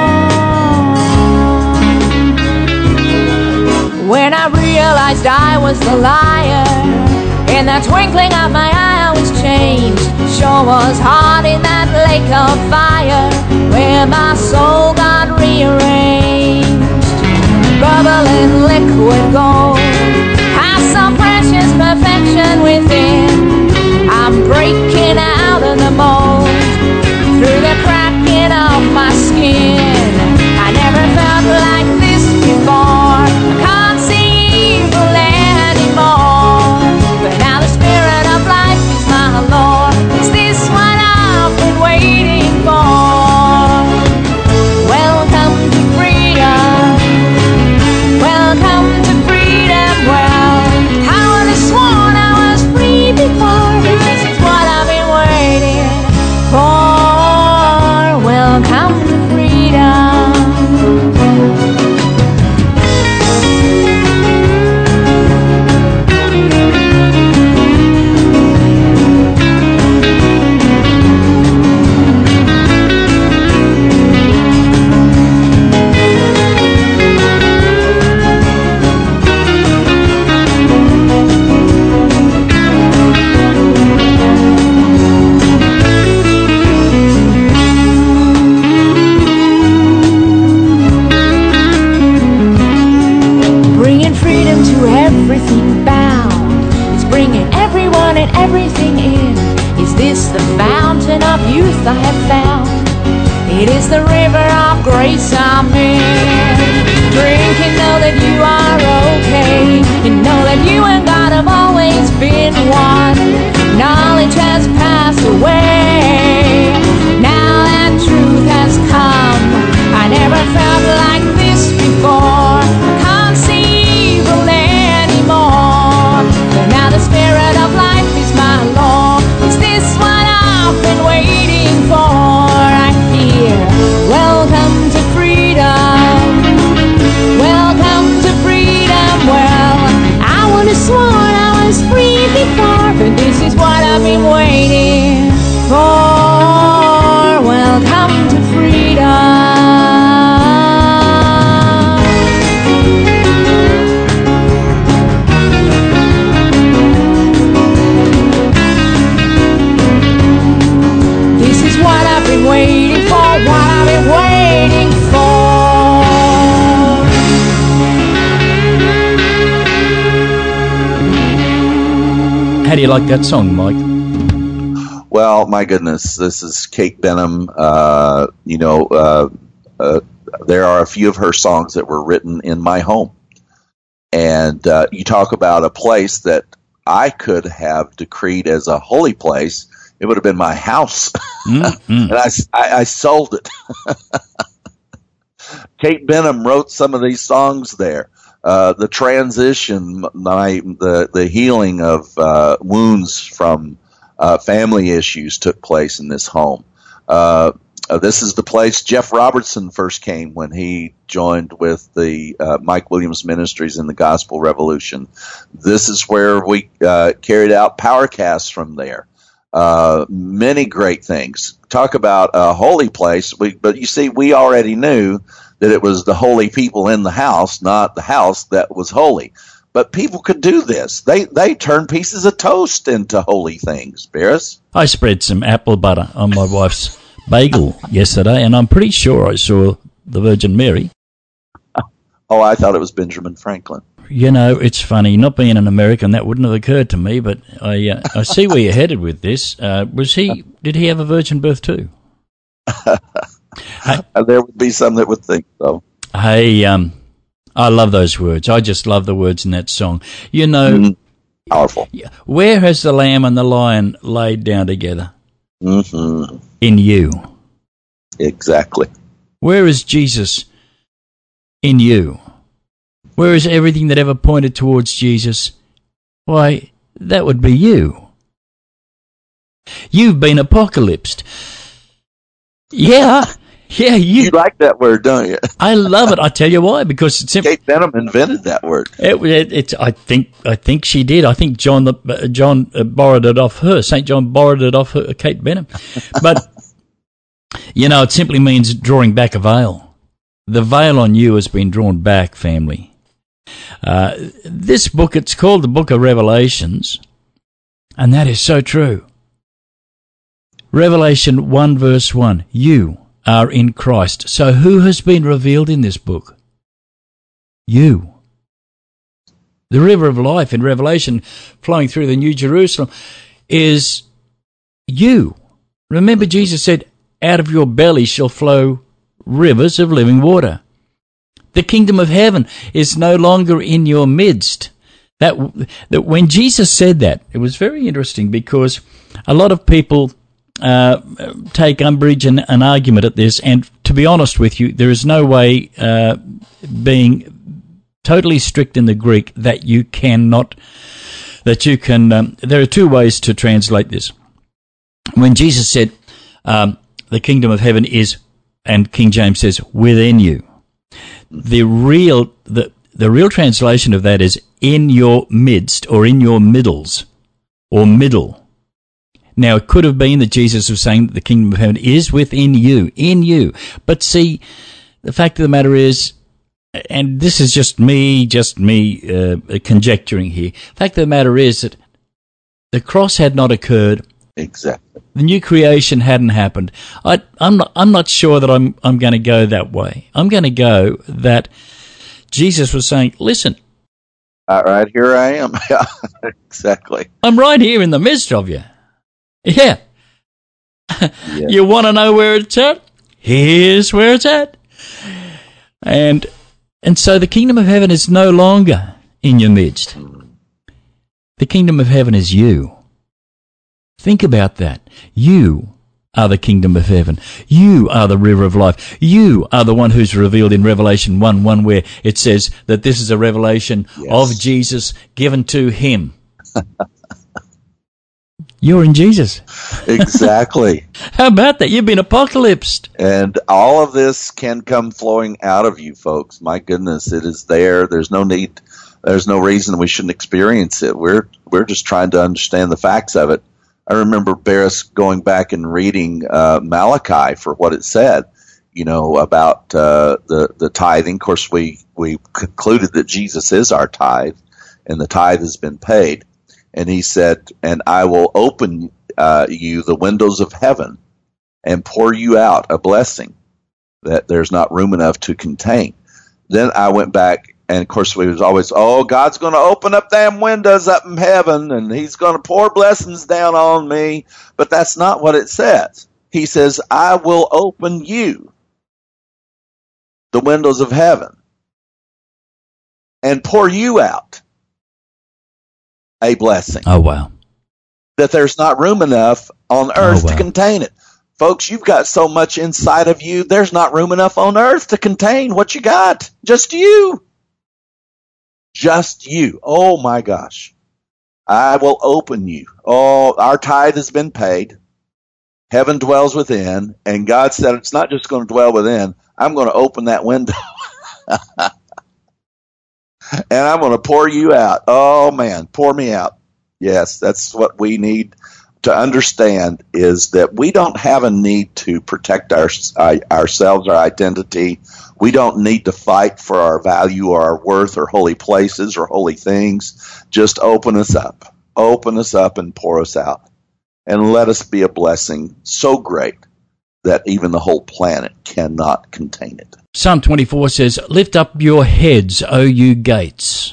When I realized I was the liar, in the twinkling of my eye I was changed. Sure was hard in that lake of fire, where my soul got rearranged. Bubbling liquid gold, I saw precious perfection within. I'm breaking out of the mold, through the cracking of my skin. I never felt like this before. I can't see evil anymore. But now the spirit of life is my Lord. Is this what I've been waiting for? Welcome to freedom. Welcome to freedom. Well, I would have sworn I was free before, but this is what I've been waiting for. Welcome to freedom. Bringing freedom to everything bound. It's bringing everyone and everything in. Is this the fountain of youth I have found? It is the river of grace I'm in. Drink and know that you are okay, and know that you and God have always been one. Knowledge has passed away. Now that truth has come. I never felt like this before. I can't see evil anymore. But now the spirit of life is my Lord. Is this what I've been waiting for? I hear, welcome to freedom. How do you like that song, Mike? Well, my goodness, this is Kate Benham. Uh, you know, uh, uh, there are a few of her songs that were written in my home. And uh, you talk about a place that I could have decreed as a holy place. It would have been my house. Mm-hmm. And I, I, I sold it. Kate Benham wrote some of these songs there. Uh, the transition, my, the, the healing of uh, wounds from uh, family issues took place in this home. Uh, Uh, this is the place Jeff Robertson first came when he joined with the uh, Mike Williams Ministries in the Gospel Revolution. This is where we uh, carried out Powercast from there. Uh, many great things. Talk about a holy place. We, but you see, we already knew that it was the holy people in the house, not the house that was holy. But people could do this. They they turn pieces of toast into holy things, Barris. I spread some apple butter on my wife's bagel yesterday, and I'm pretty sure I saw the Virgin Mary. Oh, I thought it was Benjamin Franklin. You know, it's funny. Not being an American, that wouldn't have occurred to me, but I uh, I see where you're headed with this. Uh, was he? Did he have a virgin birth too? Hey, there would be some that would think so. Hey, um, I love those words. I just love the words in that song. You know, mm, powerful. Where has the lamb and the lion laid down together? Mm-hmm. In you. Exactly. Where is Jesus in you? Where is everything that ever pointed towards Jesus? Why, that would be you. You've been apocalypsed. Yeah, yeah. You, you like that word, don't you? I love it. I tell you why. Because it's simply, Kate Benham invented that word. It, it, it's. I think. I think she did. I think John. The, uh, John uh, borrowed it off her. Saint John borrowed it off her, Kate Benham. But you know, it simply means drawing back a veil. The veil on you has been drawn back, family. Uh, this book, it's called the Book of Revelations, and that is so true. Revelation one verse one, you are in Christ. So who has been revealed in this book? You. The river of life in Revelation flowing through the New Jerusalem is you. Remember, Jesus said, out of your belly shall flow rivers of living water. The kingdom of heaven is no longer in your midst. That, that when Jesus said that, it was very interesting because a lot of people uh, take umbrage and an argument at this, and to be honest with you, there is no way, uh, being totally strict in the Greek, that you cannot, that you can, um, there are two ways to translate this. When Jesus said, um, the kingdom of heaven is, and King James says, within you. The real, the, the real translation of that is in your midst, or in your middles, or middle. Now, it could have been that Jesus was saying that the kingdom of heaven is within you, in you. But see, the fact of the matter is, and this is just me, just me uh, conjecturing here, the fact of the matter is that the cross had not occurred. Exactly. The new creation hadn't happened. I, I'm not. I'm not sure that I'm. I'm going to go that way. I'm going to go that Jesus was saying, "Listen, uh, right here I am." Yeah, exactly. I'm right here in the midst of you. Yeah. Yeah. You want to know where it's at? Here's where it's at. And and so the kingdom of heaven is no longer in your midst. The kingdom of heaven is you. Think about that. You are the kingdom of heaven. You are the river of life. You are the one who's revealed in Revelation one one, where it says that this is a revelation yes. of Jesus given to him. You're in Jesus. Exactly. How about that? You've been apocalypsed. And all of this can come flowing out of you, folks. My goodness, it is there. There's no need, there's no reason we shouldn't experience it. We're we're just trying to understand the facts of it. I remember Barris going back and reading uh, Malachi for what it said, you know, about uh, the the tithing. Of course, we we concluded that Jesus is our tithe, and the tithe has been paid. And he said, "And I will open uh, you the windows of heaven, and pour you out a blessing that there's not room enough to contain." Then I went back and of course we was always, oh, God's going to open up them windows up in heaven, and he's going to pour blessings down on me. But that's not what it says. He says, I will open you the windows of heaven and pour you out a blessing. Oh, wow. That there's not room enough on earth Oh, wow. to contain it. Folks, you've got so much inside of you, there's not room enough on earth to contain what you got. Just you. Just you. Oh, my gosh. I will open you. Oh, our tithe has been paid. Heaven dwells within. And God said it's not just going to dwell within. I'm going to open that window. And I'm going to pour you out. Oh, man, pour me out. Yes, that's what we need to understand, is that we don't have a need to protect our, ourselves, our identity. We don't need to fight for our value or our worth or holy places or holy things. Just open us up. Open us up and pour us out. And let us be a blessing so great that even the whole planet cannot contain it. Psalm twenty-four says, lift up your heads, O you gates.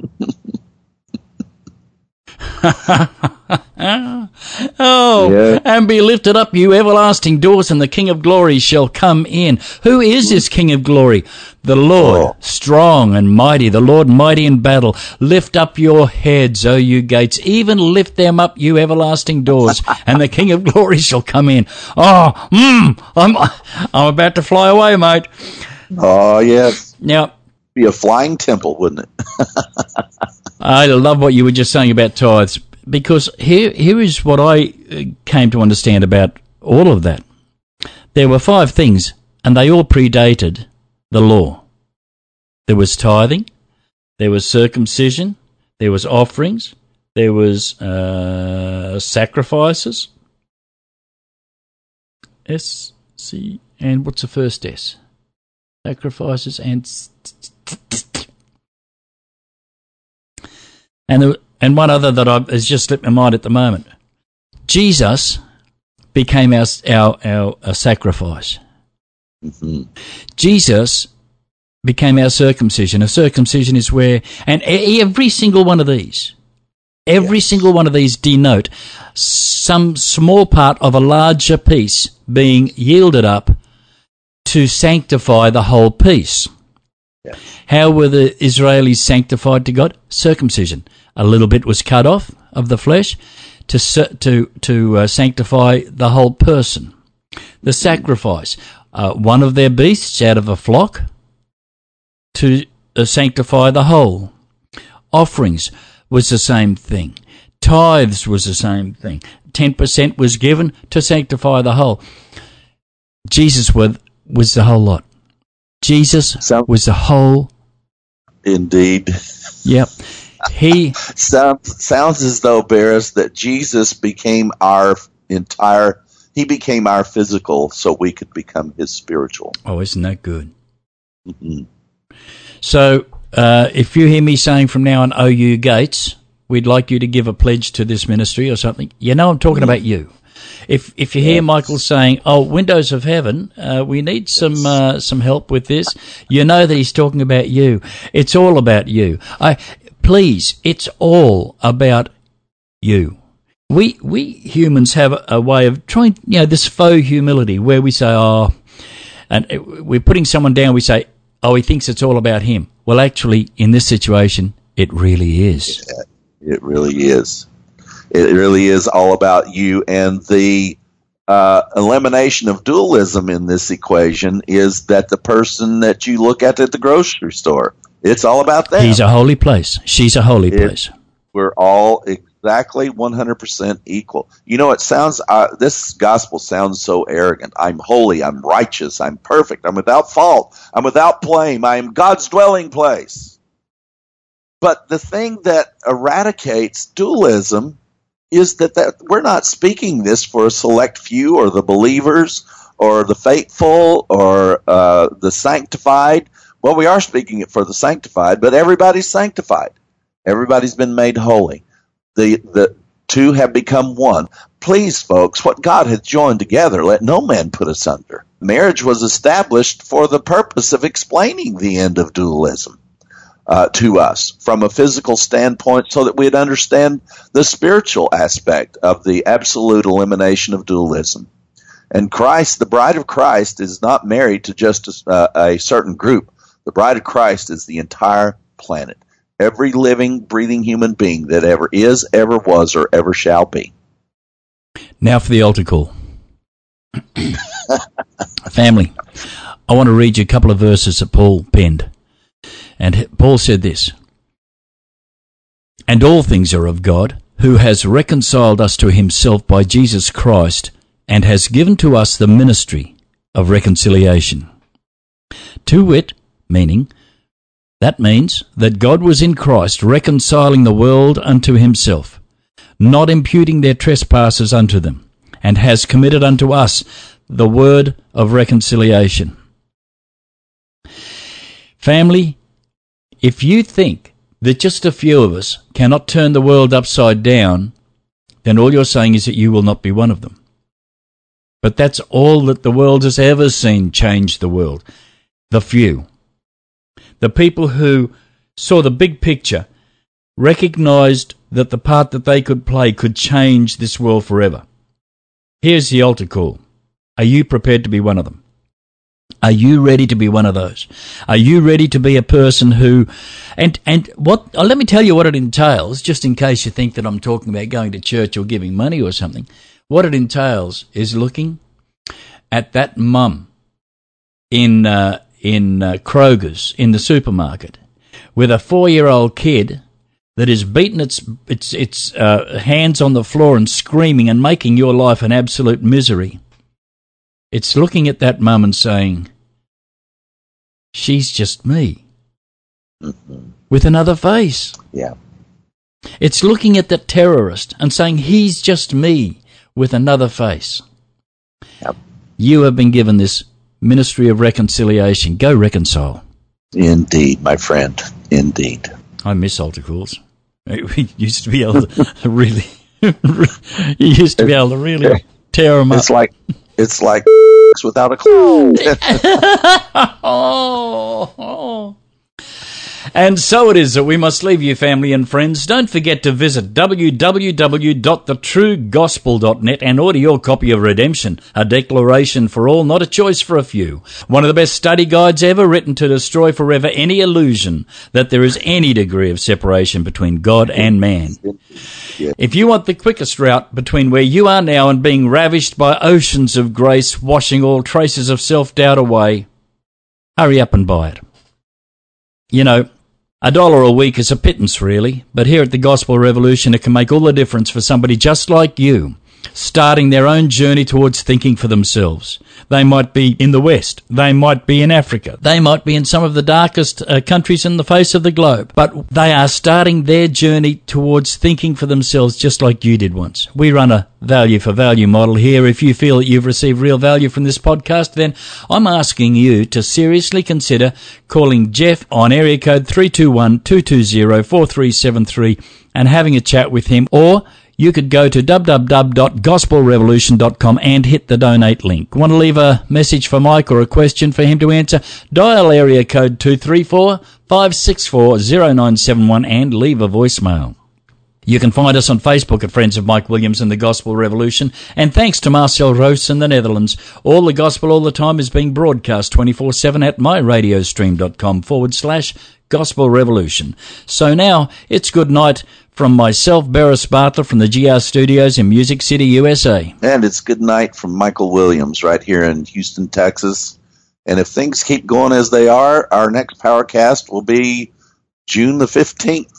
Oh, Yeah. and be lifted up, you everlasting doors, and the King of glory shall come in. Who is this King of glory? The Lord, Oh. strong and mighty, the Lord mighty in battle. Lift up your heads, O you gates, even lift them up, you everlasting doors, and the King of glory shall come in. Oh, mm, I'm, I'm about to fly away, mate. Oh, yes. Now, Be a flying temple, wouldn't it? I love what you were just saying about tithes, because here here is what I uh, came to understand about all of that. There were five things, and they all predated the law. There was tithing, there was circumcision, there was offerings, there was uh, sacrifices. S, C, and what's the first S? Sacrifices and... And there, and one other that I've, has just slipped my mind at the moment. Jesus became our our our, our sacrifice. Mm-hmm. Jesus became our circumcision. A circumcision is where, and every single one of these, every Yes. single one of these denote some small part of a larger piece being yielded up to sanctify the whole piece. Yeah. How were the Israelis sanctified to God? Circumcision. A little bit was cut off of the flesh to to to uh, sanctify the whole person. The sacrifice, uh, one of their beasts out of a flock to uh, sanctify the whole. Offerings was the same thing. Tithes was the same thing. Ten percent was given to sanctify the whole. Jesus was was the whole lot. Jesus So- was the whole. Indeed. Yep. He Sounds, sounds as though, Barris, that Jesus became our entire, he became our physical so we could become his spiritual. Oh, isn't that good? Mm-hmm. So, uh, if you hear me saying from now on, O you gates, we'd like you to give a pledge to this ministry or something, you know I'm talking about you. If if you hear Michael saying, oh, Windows of Heaven, uh, we need some uh, some help with this, you know that he's talking about you. It's all about you. I Please, it's all about you. We we humans have a, a way of trying, you know, this faux humility where we say, oh, and we're putting someone down, we say, oh, he thinks it's all about him. Well, actually, in this situation, it really is. Yeah, it really is. It really is all about you. And the uh, elimination of dualism in this equation is that the person that you look at at the grocery store, it's all about them. He's a holy place. She's a holy It- place. We're all exactly one hundred percent equal. You know, it sounds, uh, this gospel sounds so arrogant. I'm holy, I'm righteous, I'm perfect, I'm without fault, I'm without blame, I am God's dwelling place. But the thing that eradicates dualism is that, that we're not speaking this for a select few or the believers or the faithful or uh, the sanctified. Well, we are speaking it for the sanctified, but everybody's sanctified. Everybody's been made holy. The the two have become one. Please, folks, what God hath joined together, let no man put asunder. Marriage was established for the purpose of explaining the end of dualism. uh, to us from a physical standpoint so that we'd understand the spiritual aspect of the absolute elimination of dualism. And Christ, the bride of Christ, is not married to just a, a certain group. The bride of Christ is the entire planet. Every living, breathing human being that ever is, ever was, or ever shall be. Now for the altar call. Family, I want to read you a couple of verses that Paul penned. And Paul said this, "And all things are of God, who has reconciled us to himself by Jesus Christ, and has given to us the ministry of reconciliation." To wit, meaning, that means that God was in Christ reconciling the world unto himself, not imputing their trespasses unto them, and has committed unto us the word of reconciliation. Family, if you think that just a few of us cannot turn the world upside down, then all you're saying is that you will not be one of them. But that's all that the world has ever seen change the world. The few. The people who saw the big picture, recognized that the part that they could play could change this world forever. Here's the altar call. Are you prepared to be one of them? Are you ready to be one of those? Are you ready to be a person who, and and what? Oh, let me tell you what it entails, just in case you think that I'm talking about going to church or giving money or something. What it entails is looking at that mum in uh, in uh, Kroger's in the supermarket with a four-year-old kid that is beating its its its uh, hands on the floor and screaming and making your life an absolute misery. It's looking at that mum and saying, she's just me, mm-hmm. with another face. Yeah. It's looking at that terrorist and saying, he's just me, with another face. Yep. You have been given this ministry of reconciliation. Go reconcile. Indeed, my friend. Indeed. I miss altar calls. We used to be able to really, you used to be able to really tear them up. It's like, it's like without a clue. oh, oh. And so it is that we must leave you, family and friends. Don't forget to visit w w w dot the true gospel dot net and order your copy of Redemption, a declaration for all, not a choice for a few. One of the best study guides ever written to destroy forever any illusion that there is any degree of separation between God and man. If you want the quickest route between where you are now and being ravished by oceans of grace, washing all traces of self-doubt away, hurry up and buy it. You know, a dollar a week is a pittance, really, but here at the Gospel Revolution, it can make all the difference for somebody just like you, starting their own journey towards thinking for themselves. They might be in the West. They might be in Africa. They might be in some of the darkest uh, countries in the face of the globe. But they are starting their journey towards thinking for themselves just like you did once. We run a value for value model here. If you feel that you've received real value from this podcast, then I'm asking you to seriously consider calling Jeff on area code three two one, two two zero, four three seven three and having a chat with him, or you could go to w w w dot gospel revolution dot com and hit the donate link. Want to leave a message for Mike or a question for him to answer? Dial area code two three four, five six four, zero nine seven one and leave a voicemail. You can find us on Facebook at Friends of Mike Williams and the Gospel Revolution. And thanks to Marcel Roos in the Netherlands, All the Gospel All the Time is being broadcast twenty-four seven at myradiostream.com forward slash Gospel Revolution. So now it's good night from myself, Barris Bartlett, from the G R Studios in Music City, U S A. And it's good night from Michael Williams right here in Houston, Texas. And if things keep going as they are, our next PowerCast will be June the fifteenth.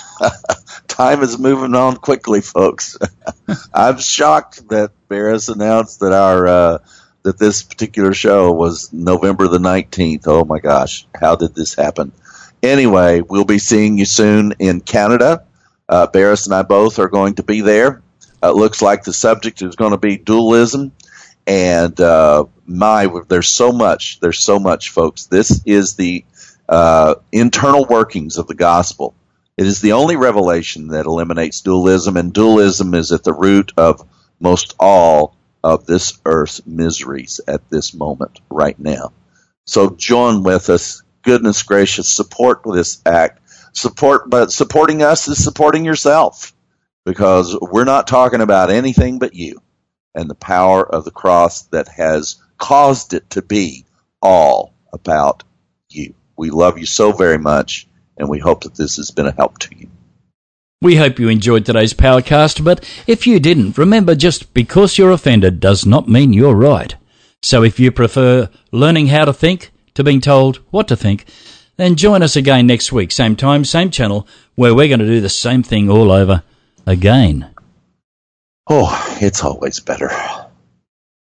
Time is moving on quickly, folks. I'm shocked that Barris announced that our uh, that this particular show was November the nineteenth. Oh, my gosh. How did this happen? Anyway, we'll be seeing you soon in Canada. Uh, Barris and I both are going to be there. Uh, it looks like the subject is going to be dualism. And uh, my, there's so much. There's so much, folks. This is the uh, internal workings of the gospel. It is the only revelation that eliminates dualism, and dualism is at the root of most all of this earth's miseries at this moment right now. So join with us. Goodness gracious, support this act. support, but supporting us is supporting yourself, because we're not talking about anything but you and the power of the cross that has caused it to be all about you. We love you so very much, and we hope that this has been a help to you. We hope you enjoyed today's Powercast, but if you didn't, remember, just because you're offended does not mean you're right. So if you prefer learning how to think to being told what to think, then join us again next week, same time, same channel, where we're going to do the same thing all over again. Oh, it's always better.